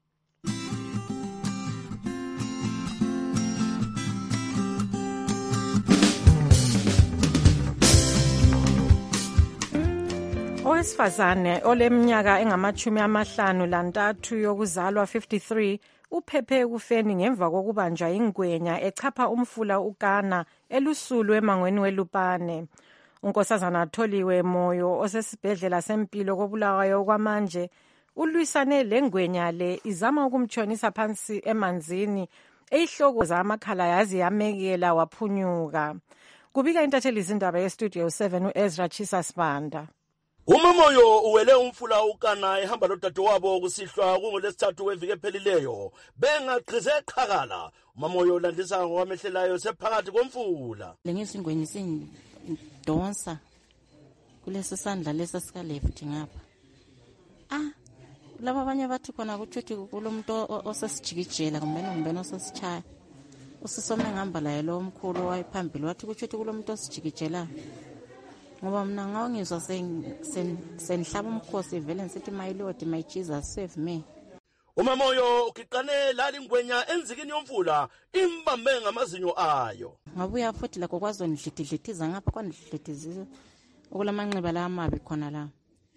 Owesifazane oleminyaka engamachumi amahlanu lantathu yokuzalwa fifty-three uphephe ekufeni ngemva kokubanjwa ingwenya echapha umfula uKana elusulu emangweni weLupane. Unkosazana Tholiwe Moyo osesibhedlela sempilo kobulawayo kwamanje ulwisane lengwenya le izama ukumtshonisa phansi emanzini eyihlokoza amakhala yazi yamekela waphunyuka. Kubika intatheli izindaba yestudio seven uEzra Chisa Sibanda. Umamoyo uwele umfula uKana ehamba lodadewabo kusihlwa kungolesithathu weviki ephelileyo bengaqhize eqhakala. Umamoyo ulandisa ngokwamehlelayo sephakathi komfula. Lengisingweni sindonsa kulesi sandla lesa sika left ngapha. Ah, laba abanye bathi khona ukuthi kulomuntu osesijikijela kumbe kumbe osesichaya. Usisome ngihamba laye lo omkhulu wayiphambili wathi ukuthi kulomuntu osijikijela. Ngoba mina ngawungizwa senhlaba umkhosi vele ngithi my Lord my Jesus save me. Umamoyo ukiqane lali ngwenya enzikini yomfula imbambe ngamazinyo ayo. Ngabuya futhi la kokwazo ndlithidlithiza ngapha kwandlithidizisa okulamanxeba la amabi khona la.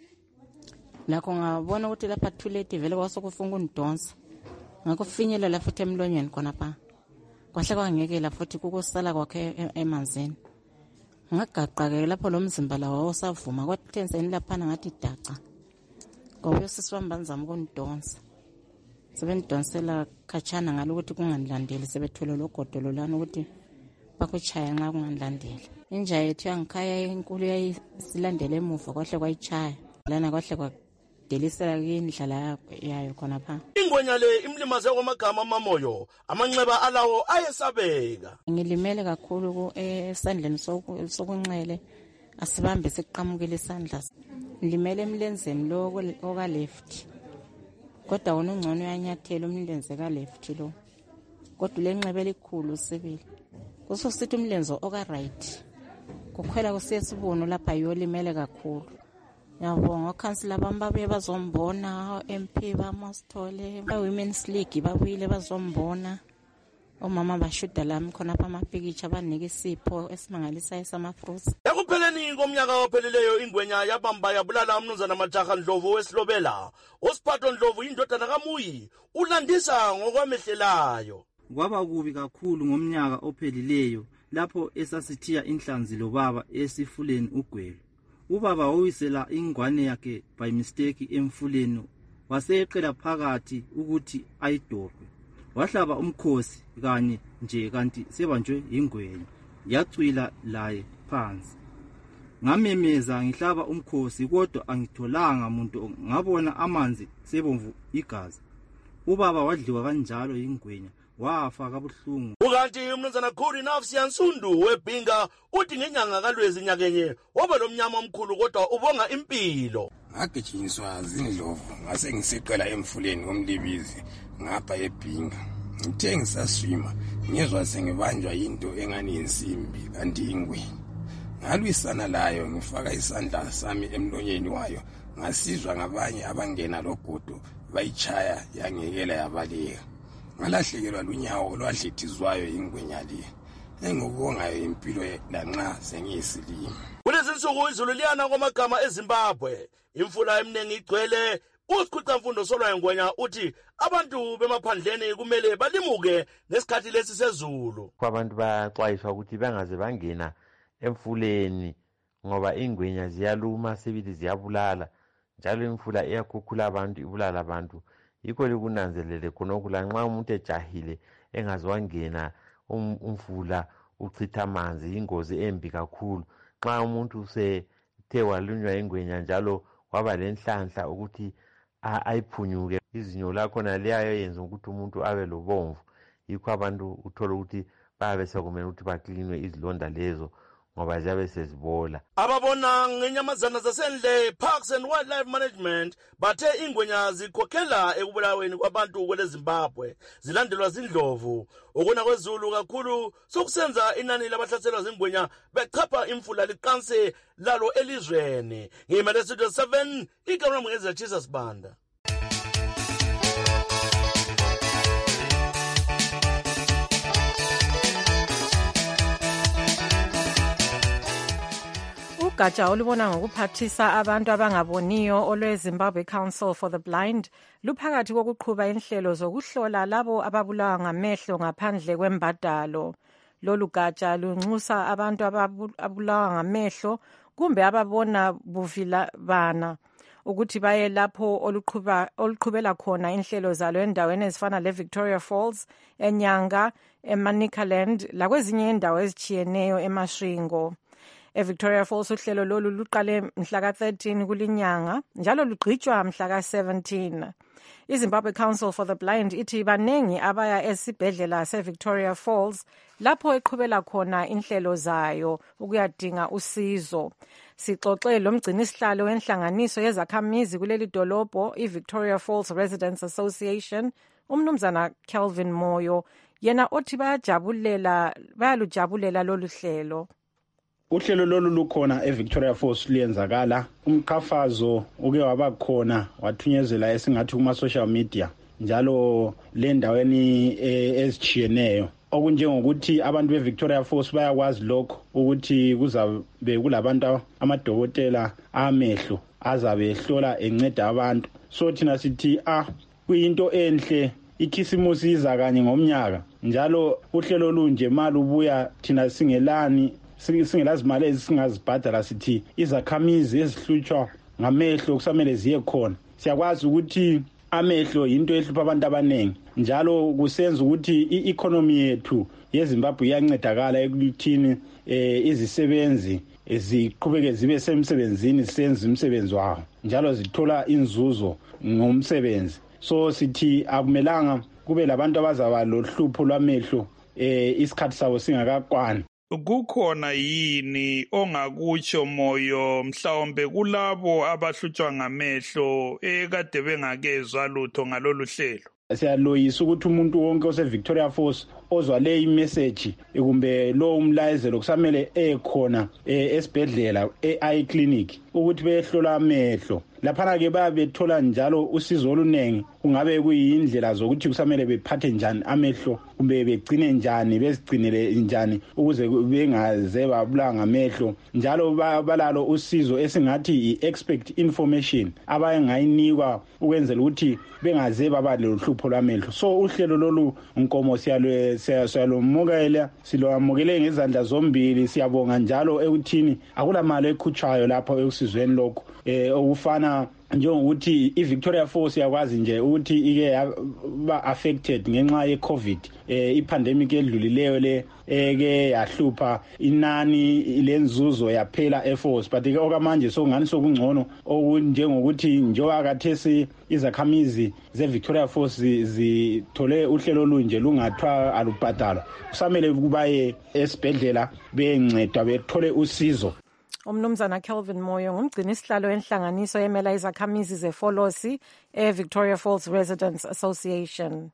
Lakho ngabona ukuthi lapha toilet vele kwasokufunga undonsa. Ngakufinyelela futhi emlonyeni khona pa. Kwahle kwangekela futhi kukusala kwakhe emanzini. Ngagaqake lapho lo mzimba lawo osavuma kwathenseni laphana ngathi daca. Ngoba sisihamba nizama ukundonsa. Sebendonsela khatshana ngalokuthi kunganilandeli sebethole logodolo lana ukuthi bakuchaya nxa kunganilandeli. Inja yethu yangikhaya enkulu yayisilandele emuva kwahle kwayichaya. Lana kwahle kwadelisela indlala yayo khona pha. Ingwenya le imlimaze kwamagama amamoyo amanxeba alawo ayesabeka. Ngilimele kakhulu esandleni sokunxele asibambe siqhamukile isandla. Ngilimele emlenzeni lo oka left. Kodwa wona ungcono uyanyathela umlenze ka left lo. Kodwa lenxeba elikhulu sibili. Kusosithi umlenzo oka right. Kukhwela kusiye sibono lapha yolimele kakhulu. Yabonga councilor bambabe bazombona, M P baMostole, ba Women's League babuyile bazombona. Omama bashuda lami khona pha amapikitsha abanike isipho esimangalisa esama fruits. Ekupheleni komnyaka ophelileyo ingwenya yabamba yabulala umnumzana Majaha Ndlovu wesilobela. Osiphatho Ndlovu indodana kaMuyi ulandisa ngokwamehlelayo. Kwaba kubi kakhulu ngomnyaka ophelileyo lapho esasithiya inhlanzi lo baba esifuleni ugwelo. Ubaba owisela ingwane yakhe by mistake emfuleni waseyeqela phakathi ukuthi ayidobhe. Wahlaba umkhosi kanye nje kanti sebanjwe ingwenya yacwila laye phansi. Ngamemeza ngihlaba umkhosi kodwa angitholanga muntu, ngabona amanzi sebomvu igazi. Ubaba wadliwa kanjalo ingwenya wafa kabuhlungu. Ukanti umnumzana Khuri Nafsiyansundu weBhinga uthi ngenyanga kaLwezi nyakenye waba lomnyama omkhulu kodwa ubonga impilo. Ngagijinyiswa zindlovu ngase ngiseqela emfuleni womlibizi ngapha eBhinga. Ngithe ngisaswima ngezwa sengibanjwa into engani insimbi kanti ingwenya. Ngalwisana layo ngifaka isandla sami emlonyeni wayo, ngasizwa ngabanye abangena logodo bayichaya yangekela yabaleka. Ngalahlekelwa lunyawo olwadlithizwayo ingwenya le. Engikubongayo impilo lanxa sengiyisilima. Kulezi nsuku izulu liyana kwamagama eZimbabwe. Imfula eminingi igcwele. Usikhulumfundo Solwayo Ngwenya uthi abantu bemaphandleni kumele balimuke ngesikhathi lesi sezulu. Kwabantu bayaxwayiswa ukuthi bangaze bangena emfuleni ngoba ingwenya ziyaluma sibili ziyabulala, njalo imfula iyakhukhula abantu ibulala abantu. Yikho likunanzelele khonokho lanxa umuntu ejahile engaze wangena umfula uchitha amanzi, ingozi embi kakhulu. Xa umuntu usethe walunywa ingwenya njalo waba lenhlanhla ukuthi ayiphunyuke, izinyo lakho naliyayo yenza ukuthi umuntu abe lobomvu. Yikho abantu uthola ukuthi babe sekumele ukuthi baklinwe izilonda lezo ngoba ziyabe sezibola. Ababona ngenyamazana zasendle Parks and Wildlife Management bathe ingwenya zikhokhela ekubulaweni kwabantu kwele Zimbabwe, zilandelwa zindlovu. Ukuna kwezulu kakhulu sokusenza inani labahlaselwa zingwenya bechapha imfula liqanse lalo elizweni. Ngimele Studio seven igama ngeza Jesus Banda. Ugatsha olubona ngokuphathisa abantu abangaboniyo olwe-Zimbabwe Council for the Blind luphakathi kokuqhuba inhlelo zokuhlola labo ababulawa ngamehlo ngaphandle kwembadalo. Lolu gatsha lunxusa abantu ababulawa ngamehlo kumbe ababona buvilabana ukuthi baye lapho oluqhubela khona inhlelo zalo endaweni ezifana le-Victoria Falls, eNyanga, eManicaland lakwezinye indawo ezitshiyeneyo eMashingo. eVictoria Falls uhlelo lolu luqale mhla ka thirteen kulinyanga njalo lugqitshwa mhla ka seventeen. iZimbabwe Council for the Blind ithi banengi abaya esibhedlela seVictoria Falls lapho eqhubela khona inhlelo zayo ukuyadinga usizo. Sixoxe lomgcinisihlalo wenhlanganiso yezakhamizi kuleli dolobho iVictoria Falls Residents Association, umnumzana Kelvin Moyo, yena othi bayajabulela bayalujabulela lolu hlelo. Uhlelo lolu lukhona eVictoria Falls luyenzakala. Umqhafazo uke wabakhona wathunyezela esingathi kuma social media njalo le ndaweni ezitshiyeneyo. Okunjengokuthi abantu beVictoria Falls bayakwazi lokho ukuthi kuzabe kulabantu amadokotela amehlo azabe ehlola enceda abantu. So thina sithi ah kuyinto enhle ikhisimusi iza kanye ngomnyaka njalo uhlelo lunje mali ubuya thina singelani singelazimali ezisingazibhadala sithi izakhamizi ezihlutshwa ngamehlo kusamele ziye khona. Siyakwazi ukuthi amehlo yinto ehlupha abantu abanengi njalo kusenza ukuthi i-economy yethu yeZimbabwe iyancedakala ekuthini eh izisebenzi eziqhubeke zibe semsebenzini senza umsebenzi wawo njalo zithola inzuzo ngomsebenzi. So sithi akumelanga kube labantu abazaba lohlupho lwamehlo eh isikhathi sabo singakakwani. Kukhona yini ongakutsho Moyo mhlawumbe kulabo abahlutshwa ngamehlo ekade bengakezwa lutho ngalolu hlelo? Siyaloyisa ukuthi umuntu wonke oseVictoria Falls ozwa le imessage kumbe lo umlayezelo kusamele ekhona esibhedlela e-eye clinic ukuthi behlola amehlo. Laphana ke bayabethola njalo usizo olunengi, kungabe kuyindlela zokuthi kusamele bephathe njani amehlo kumbe begcine njani bezigcinele njani ukuze bengaze babulawa ngamehlo. Njalo balalo usizo esingathi i-expect information abayengayinikwa ukwenzela ukuthi bengaze baba lohlupho lwamehlo. So uhlelo lolu nkomo siyalwe siyalomukela silwamukele ngezandla zombili. Siyabonga njalo ekuthini akulamali ekhutshwayo lapha ekusizweni lokho eh okufana njengokuthi iVictoria Falls yakwazi nje ukuthi ike yaba affected ngenxa ye-COVID eh ipandemic edlulileyo le eke yahlupha inani lenzuzo yaphela eForce but ke okamanje sokungani sokungcono okunjengokuthi njengoba kathesi izakhamizi zeVictoria Falls zithole uhlelo olunje lungathwa alubhadala kusamele kubaye esibhedlela bencedwa bethole usizo. Umnumzana Kelvin Moyo ngumgcini isihlalo enhlanganiso yemela izakhamizi zefolosi eVictoria Falls Residents Association.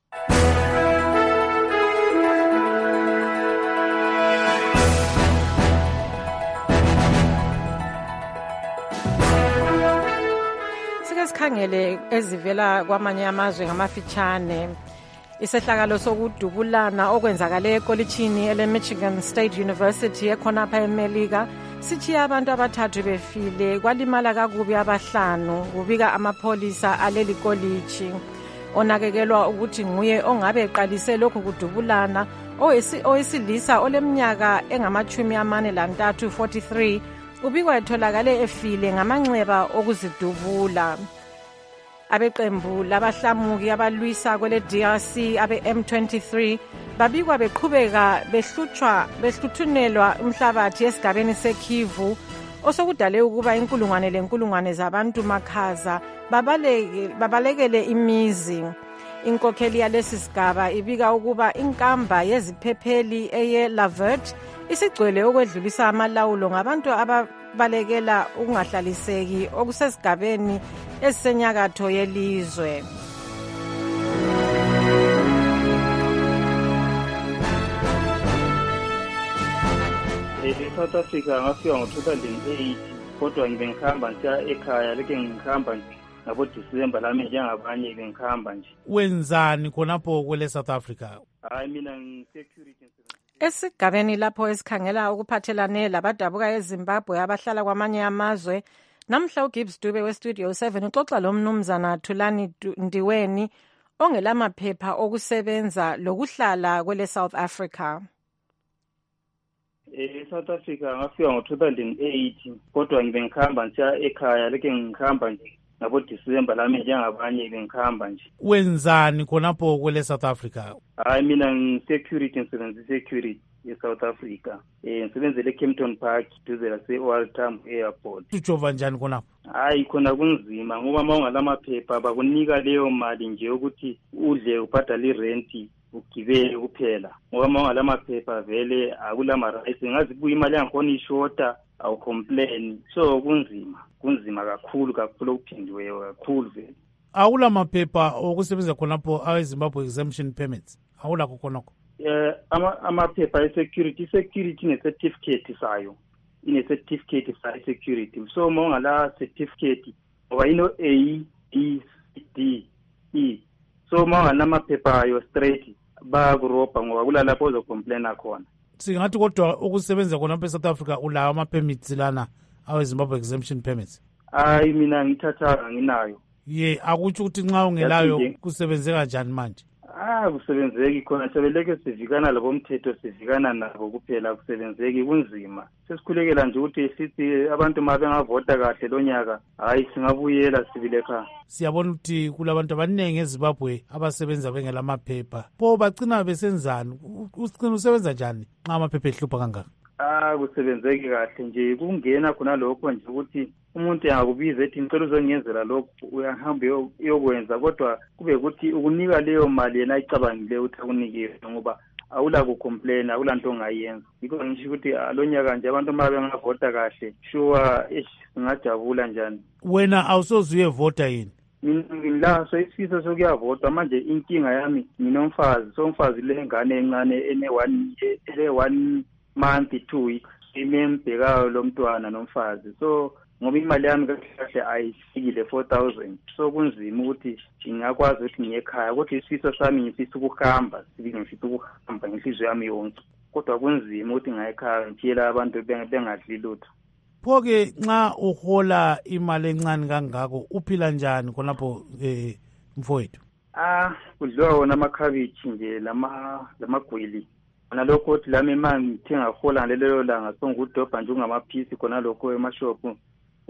Sike sikhangele ezivela kwamanye amazwe ngamafitshane. Isehlakalo sokudubulana okwenzakale ekolitshini ele-Michigan State University ekhonapha eMelika sithiya abantu abathathu befile kwalimala kakubi abahlanu kubika amapholisa aleli kolitshi. Onakekelwa ukuthi nguye ongabe eqalise lokhu kudubulana owesilisa oleminyaka engamachumi amane lantathu forty-three ubikwa etholakale efile ngamanxeba okuzidubula. Abeqembu labahlamuki abalwisa kwele D R C abe M twenty-three babikwa beqhubeka behlutshwa behluthunelwa umhlabathi esigabeni seKivu osokudale ukuba inkulungwane lenkulungwane zabantu makhaza babaleke babalekele imizi. Inkokheli yalesi sigaba ibika ukuba inkamba yeziphepheli eye Lavert isigcwele okwedlulisa amalawulo ngabantu ababalekela ukungahlaliseki okusesigabeni esisenyakatho yelizwe. eSouth Africa ngafika ngo-two thousand eight kodwa ngibe ngihamba nje ekhaya leke ngihamba nje ngabo December lami njengabanye bengihamba nje. Wenzani khonapho kwele South Africa? Hayi mina ngi-security. Esigabeni lapho esikhangela ukuphathelane labadabuka eZimbabwe abahlala kwamanye amazwe namhla uGibbs Dube weStudio seven uxoxa lo mnumzana Thulani Ndiweni ongelamaphepha okusebenza lokuhlala kwele South Africa. eSouth Africa ngafika ngo-two thousand eight kodwa ngibe ngihamba nje ekhaya leke ngihamba nje ngabo December lami njengabanye bengihamba nje. Wenzani khonapho kwele South Africa? Hayi mina ngi-security ngisebenza security eSouth Africa. Eh ngisebenzele eKempton Park duze lase-O R Tambo Airport. Ujova njani khonapho? Hayi khona kunzima ngoba mawungalamaphepha bakunika leyo mali nje ukuthi udle ubhadale irenti ugibele kuphela ngoba mawungalamaphepha vele akulama rights ngazi kubuya imali yangakhona ishota awu complain so kunzima kunzima kakhulu kakhulu ukuphindiweyo kakhulu vele. Awulamaphepha okusebenza khonapho aweZimbabwe exemption permits awulakho khonokho? Eh ama amaphepha e-security security ne-certificate sayo ine-certificate sayo security so mawungala certificate ngoba ino A B D E so mawunganamaphepha ayo straight bakurobha ngoba kulalapho uzocomplaina khona. Singathi kodwa ukusebenza khonapho eSouth Africa ulawo ama-permits lana aweZimbabwe exemption permits? Hayi mina ngithatha nginayo. Ye akutsho ukuthi nxa ungelayo kusebenzeka njani manje? Ah kusebenzeki khona sebeleke sivikana labo mthetho sivikana nabo kuphela kusebenzeki kunzima. Sesikhulekela nje ukuthi sithi abantu ma bengavota kahle lonyaka hayi singabuyela sibile ekhaya. Siyabona ukuthi kulabantu abaningi eZimbabwe abasebenza bengelamaphepha. Pho bagcina besenzani? Ucina usebenza njani nxa amaphepha ehlupha kangaka? Ah kusebenzeki kahle nje kungena khona lokho nje ukuthi umuntu angakubiza ethi ngicela uzongenzela lokho uyahamba uyokwenza kodwa kube ukuthi ukunika leyo mali yena ayicabangile ukuthi akunikile ngoba awula kucomplain awula nto ongayenza. Yikho ngisho ukuthi alonyaka nje abantu ma bengavota kahle sure singajabula njani. Wena awusoze uyevota yini? Ngila so isifiso sokuyavota manje inkinga yami nginomfazi so umfazi lengane encane ene one ele one month two weeks imembhekayo lo mntwana nomfazi so ngoba imali yami kahle ayifikile four thousand so kunzima ukuthi ngingakwazi ukuthi ngiye ekhaya kodwa isifiso sami ngifisa ukuhamba sibili ngifisa ukuhamba ngenhliziyo yami yonke kodwa kunzima ukuthi ngaye ekhaya ngitshela abantu bengadli lutho. Pho-ke nxa uhola imali encane kangako uphila njani khonapho eh mfowethu? Ah kudliwa wona amakhabithi nje lama lamagwili nalokho ukuthi lami imali ngithenga hola lelo langa songudobha nje ungamaphisi khona lokho emashopu ukuthi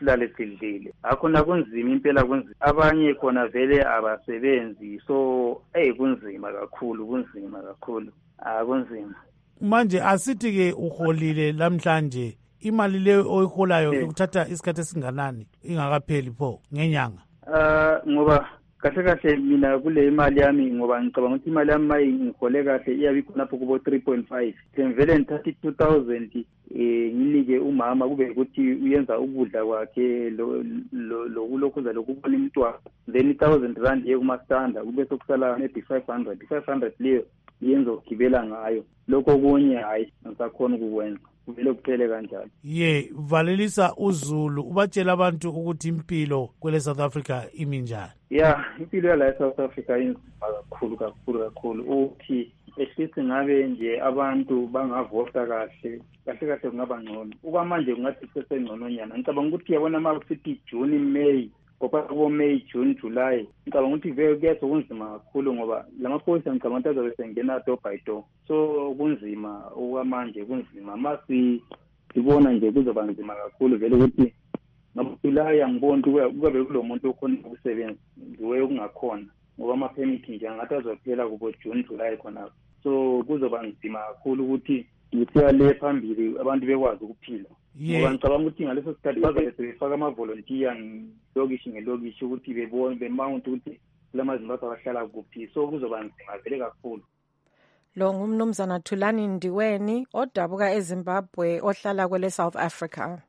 silale sidlile akhona kunzima impela kunzima abanye khona vele abasebenzi so eh kunzima kakhulu kunzima kakhulu akunzima manje asithi ke uholile lamhlanje imali le oyiholayo ukuthatha isikhathi esinganani ingakapheli pho ngenyanga ah ngoba kahle kahle mina kule imali yami ngoba ngicabanga ukuthi imali yami mayingihole kahle iyabe khonapho kubo three point five ngivele ngithatha two thousand eh ngilike umama kube ukuthi uyenza ukudla kwakhe lo lokulokhuza lokubona umntwana then one thousand rand yekuma standard kube sokusala maybe five hundred five hundred leyo yenza ukugibela ngayo lokho kunye hayi ngisakhona ukukwenza vele kuphele kanjalo ye valelisa uZulu ubatshela abantu ukuthi impilo kwele South Africa imi njani yeah impilo yala South Africa inzima kakhulu kakhulu kakhulu uthi esithi ngabe nje abantu bangavota kahle kahle kahle kungaba ngcono okwamanje kungathi sesengcono nyana ngicabanga ukuthi yabona uma kusithi June May ngoba kubo May June July ngicabanga ukuthi vele kuyeza kunzima kakhulu ngoba lamaphoyisa ngicabanga ukuthi azobe sengena door by door so kunzima okwamanje kunzima masi sibona nje kuzoba nzima kakhulu vele ukuthi ngabulaya ngibona ukuthi kube kulomuntu okhona ukusebenza ngiwe kungakhona ngoba ama permit nje ngathi azophela kubo June July khona so kuzoba nzima kakhulu ukuthi ngithiya le phambili abantu bekwazi ukuphila ngoba ngicabanga ukuthi ngaleso sikhathi bazobe sebefaka ama volunteer ngilokishi ngelokishi ukuthi bebone bemount ukuthi lamaZimbabwe abahlala kuphi so kuzoba nzima vele kakhulu lo ngumnumzana Thulani Ndiweni odabuka eZimbabwe ohlala kwele South Africa.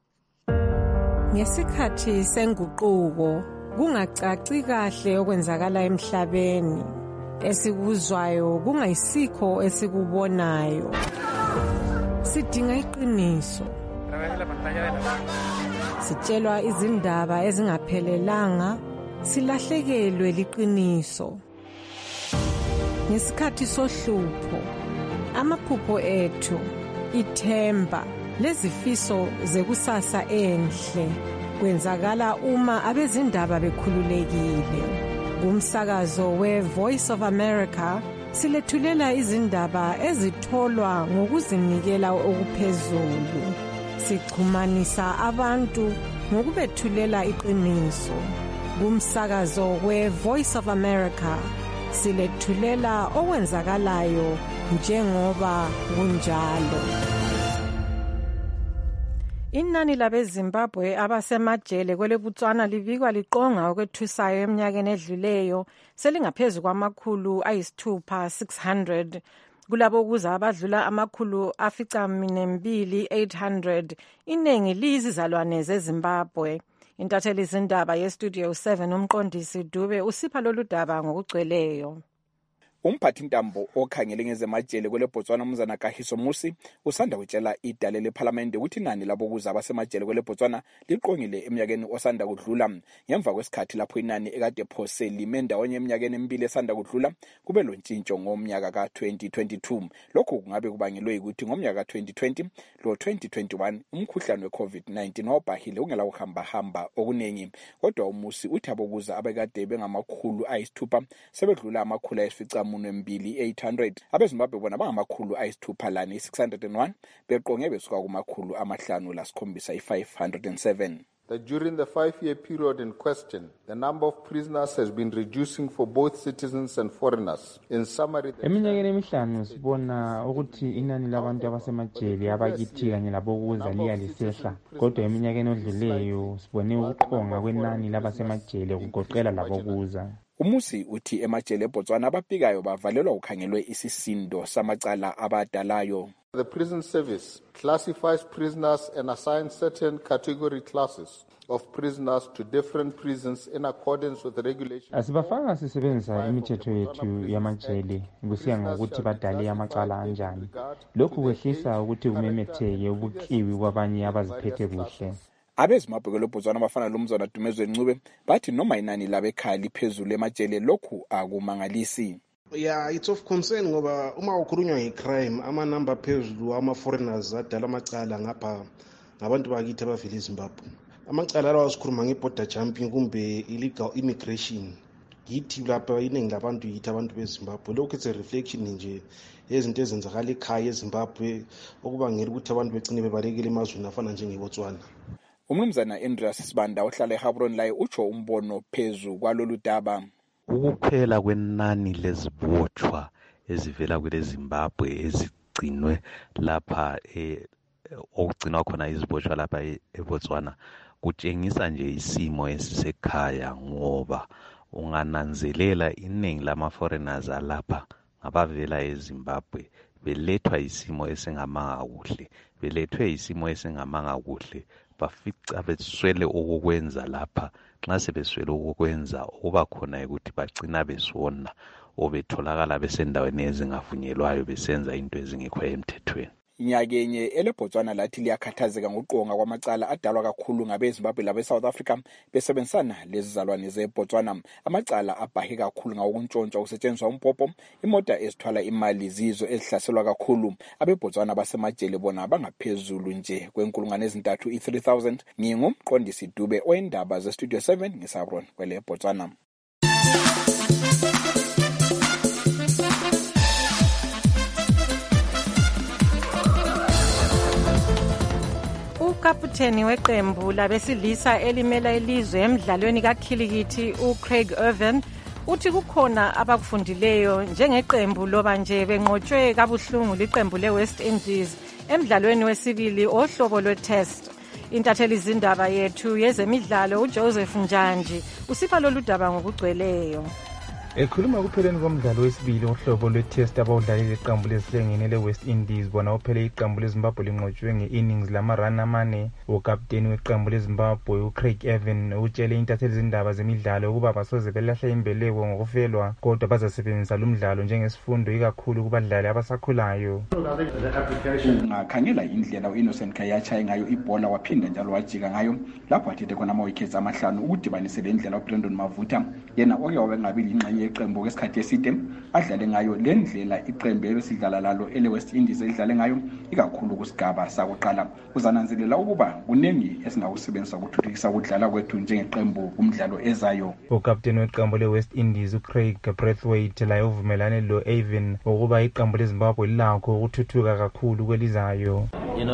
Ngesikhathi senguquko kungacaci kahle okwenzakala emhlabeni esikuzwayo kungayisikho esikubonayo sidinga iqiniso sitshelwa izindaba ezingaphelelanga silahlekelwe liqiniso ngesikhathi sohlupho amaphupho ethu ithemba lezifiso zekusasa enhle kwenzakala uma abezindaba bekhululekile kumsakazo we Voice of America silethulela izindaba ezitholwa ngokuzinikela okuphezulu sixhumanisa abantu ngokubethulela iqiniso kumsakazo we Voice of America silethulela okwenzakalayo njengoba kunjalo. Inani labeZimbabwe abasemajele kwele Botswana libikwa liqonga okwethusayo eminyakeni edluleyo selingaphezulu kwamakhulu ayisithupha six hundred kulabo kuza abadlula amakhulu afica minembili eight hundred iningi lizizalwane zeZimbabwe. Intatheli zindaba yestudio seven umqondisi Dube usipha lolu daba ngokugcweleyo. Umphathi ntambo okhangele ngezemajele kwele Botswana umzana Kahiso Musi usanda kutshela idale leParliament ukuthi inani labo kuza abasemajele kwele Botswana liqongile eminyakeni osanda kudlula ngemva kwesikhathi lapho inani ekade phose lime ndawonye eminyakeni emibili esanda kudlula kube lontshintsho ngomnyaka ka twenty twenty-two. Lokho kungabe kubangelwe ukuthi ngomnyaka ka twenty twenty lo twenty twenty-one umkhuhlane weCovid nineteen wabhahile ungela ukuhamba hamba okuningi kodwa uMusi uthi abokuza abekade bengamakhulu ayisithupha sebedlula amakhulu ayisifica mbili eight hundred abeZimbabwe bona bangamakhulu ayisithupha lani six hundred one beqonge besuka kumakhulu amahlanu lasikhombisa five hundred seven. That during the five-year period in question, the number of prisoners has been reducing for both citizens and foreigners. In summary, eminyakeni emihlanu sibona ukuthi inani labantu abasemajele abakithi kanye labokuza liyalisehla kodwa eminyakeni odluleyo sibone ukuqonga kwenani labasemajele kugoqela labokuza. Umusi uthi emajele eBotswana abafikayo bavalelwa ukhangelwe isisindo samacala abadalayo. The prison service classifies prisoners and assigns certain category classes of prisoners to different prisons in accordance with the regulations. Asibafaka sisebenzisa imithetho yethu yamajele kusiya ngokuthi badale amacala anjani. Lokhu kwehlisa ukuthi kumemetheke ubukiwi kwabanye abaziphethe kuhle. abeZimbabwe leBotswana abafana lomzana Dumezwe Ncube bathi noma inani labekhaya liphezulu emajele lokhu akumangalisi. Yeah, it's of concern ngoba uma ukhulunywa ngecrime ama number phezulu ama foreigners adala amacala ngapha ngabantu bakithi abavela eZimbabwe. Amacala lawo sikhuluma ngeborder jumping kumbe illegal immigration. Yithi lapha iningi labantu yithi abantu beZimbabwe. Lokho it's a reflection nje yezinto ezenzakala ekhaya eZimbabwe okubangela ukuthi abantu begcine bebalekile emazweni afana njengebotswana. umnumzana Andreas Sibanda ohlala eHabron laye utsho umbono phezu kwalolu daba. Ukuphela kwenani lezibotshwa ezivela kwele Zimbabwe ezigcinwe lapha eh, okugcinwa khona izibotshwa lapha eBotswana kutshengisa nje isimo esisekhaya, ngoba ungananzelela iningi lama-foreigners alapha ngabavela eZimbabwe belethwa isimo esingamanga kuhle belethwe isimo esingamanga kuhle bafica beswele okokwenza lapha. Nxa sebeswele okokwenza okuba khona ukuthi bagcina besona obetholakala besendaweni ezingavunyelwayo besenza into ezingekho emthethweni. Nyakenye eleBotswana lathi liyakhathazeka ngokuqonga kwamacala adalwa kakhulu ngabeZimbabwe labe-South Africa besebenzisana lezizalwane zeBotswana. Amacala abhahe kakhulu ngawokuntshontshwa kusetshenziswa umbhobho, imota ezithwala imali zizo ezihlaselwa kakhulu. AbeBotswana basemajele bona bangaphezulu nje kwenkulungwane ezintathu i-three thousand. Ngingumqondisi Dube oyindaba ze-Studio seven ngeSabron kwele Botswana. Ukaputeni weqembu labesilisa elimela ilizwe emidlalweni kakhilikithi uCraig Ervin uthi kukhona abakufundileyo njengeqembu loba nje benqotshwe kabuhlungu liqembu leWest Indies emidlalweni wesibili ohlobo lwe-test. Intatheli zindaba yethu yezemidlalo uJoseph Njanji usipha lolu daba ngokugcweleyo. Ekhuluma kupheleni komdlalo wesibili ohlobo lwe-test abawudlalile iqembu lesilengene le-West Indies bona uphele iqembu leZimbabwe linqotshwe nge-innings lamarun amane. Ukapteni weqembu leZimbabwe uCraig Ervin utshele intatheli zindaba zemidlalo ukuba basoze belahla imbeleko ngokufelwa kodwa bazasebenzisa lo mdlalo njengesifundo ikakhulu kubadlali abasakhulayo. Ungakhangela indlela u-Innocent Kayacha ngayo ibhola waphinda njalo wajika ngayo lapho athethe khona ama-wickets amahlanu ukudibanisela indlela uBrandon Mavuta yena oke wabengabili ingxenye iqembu kwesikhathi eside adlale ngayo le ndlela iqembu ebesidlala lalo ele-West Indies elidlale ngayo ikakhulu kusigaba sakuqala. Uzananzelela ukuba kuningi esingakusebenzisa ukuthuthukisa ukudlala kwethu njengeqembu kumdlalo ezayo. Ukapteni weqembu le-West Indies uCraig Brathwaite laye uvumelane lo-Avin ukuba iqembu leZimbabwe lilakho ukuthuthuka kakhulu kwelizayo.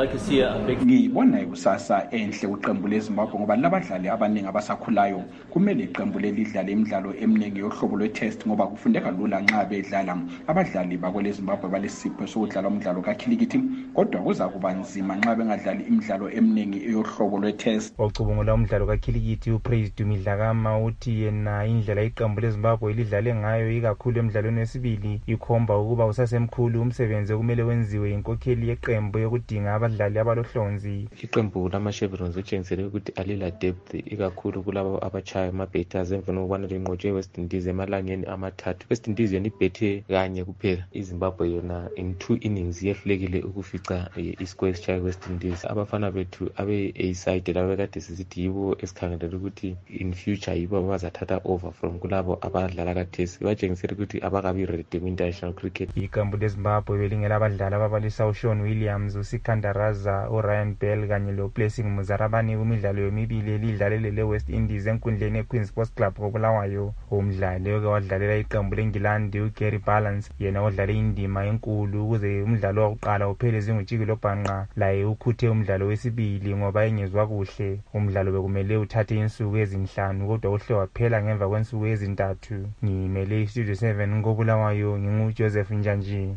Ngibona ikusasa enhle uqembu leZimbabwe ngoba labadlali abaningi abasakhulayo kumele iqembu lelidlale imidlalo eminingi yohlobo lwe-test ngoba kufundeka lula nxa bedlala. Abadlali bakweleZimbabwe balesipho sokudlala umdlalo kakhilikithi kodwa kuza kuba nzima nxa bengadlali imidlalo eminingi yohlobo lwe-test. Ocubungula umdlalo kakhilikithi uPraise Dumidlakama uthi yena indlela iqembu leZimbabwe lidlale ngayo ikakhulu emidlalweni wesibili ikhomba ukuba usasemkhulu umsebenzi okumele wenziwe inkokheli yeqembu yokudinga abadlali abalohlonzi. Iqembu lama-Chevrons utshengisele ukuthi alila depth ikakhulu kulabo abachaya ama-batters emveni kokubana linqotshwe West Indies emalangeni amathathu. West Indies yona ibhethe kanye kuphela. iZimbabwe yona in two innings yehlulekile ukufica iscore esishaya West Indies. Abafana bethu abe-A-side labo kade sisithi yibo esikhangelele ukuthi in future yibo abazathatha over from kulabo abadlala kathesi. Batshengisele ukuthi abakabi ready ku-international cricket. Iqembu leZimbabwe belingela abadlali ababalisa uShaun Williams, uSikandar Raza, uRyan Bell kanye loBlessing Muzarabani kumidlalo yomibili elidlalele le-West Indies enkundleni eQueen's Sports Club koBulawayo. Umdlali oke wadlalela iqembu leNgilandi uGary Balance yena odlale indima enkulu ukuze umdlalo wokuqala uphele zingutshikilo bhanqa laye ukhuthe umdlalo wesibili ngoba engezwa kuhle. Umdlalo bekumele uthathe insuku ezinhlanu kodwa uhle waphela ngemva kwensuku ezintathu. Ngimele iStudio seven koBulawayo nginguJoseph Njanji.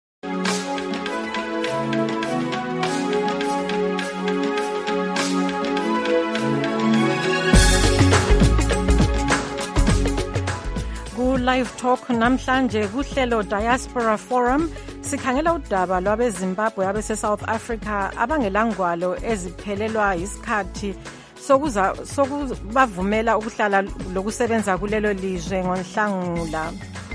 Live Talk namhlanje kuhlelo Diaspora Forum sikhangela udaba lwabeZimbabwe abese-South Africa abangelangwalo eziphelelwa isikhathi sokuza sokubavumela ukuhlala lokusebenza kulelo lizwe ngoNhlangula.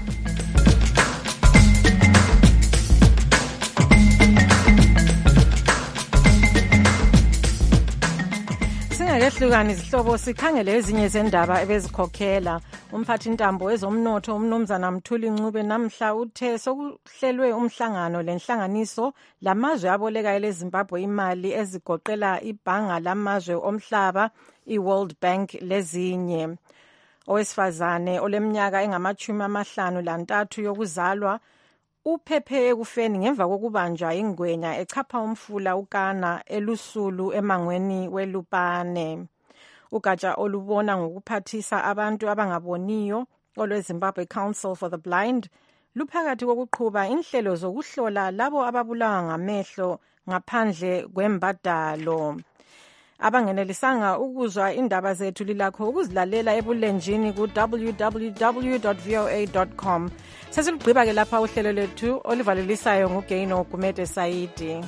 Singakehlukani izihlobo sikhangele ezinye zendaba ebezikhokhela. Umphathi ntambo wezomnotho umnumzana Mthuli Ncube namhla uthe sokuhlelwe umhlangano lenhlanganiso lamazwe aboleka eleZimbabwe imali ezigoqela ibhanga lamazwe omhlaba iWorld Bank lezinye. Owesifazane oleminyaka engamachumi amahlanu lantathu yokuzalwa uphephe ekufeni ngemva kokubanjwa ingwenya echapha umfula uKana elusulu emangweni weLupane. Ugatsha olubona ngokuphathisa abantu abangaboniyo olweZimbabwe Council for the Blind luphakathi kokuqhuba inhlelo zokuhlola labo ababulawa ngamehlo ngaphandle kwembadalo. Abangenelisanga ukuzwa indaba zethu lilakho ukuzilalela ebulenjini ku w w w dot v o a dot com. Sesilugqiba ke lapha uhlelo lethu olivalelisayo nguGaino Gumede Saidi.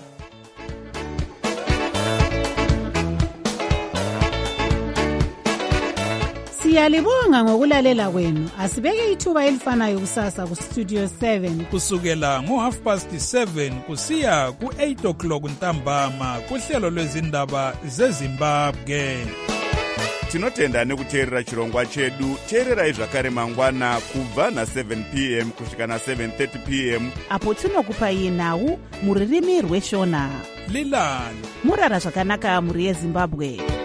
Siyalibonga ngokulalela kwenu. Asibeke ithuba elifanayo kusasa ku Studio seven kusukela ngo half past seven kusiya ku eight o'clock ntambama kuhlelo lwezindaba zeZimbabwe. Tinotenda nekuteerera chirongwa chedu. Teererai zvakare mangwana kubva na seven p m kusvika na seven thirty p m apo tinokupai nhau muririmi rweshona. Lilani murara zvakanaka muri yeZimbabwe.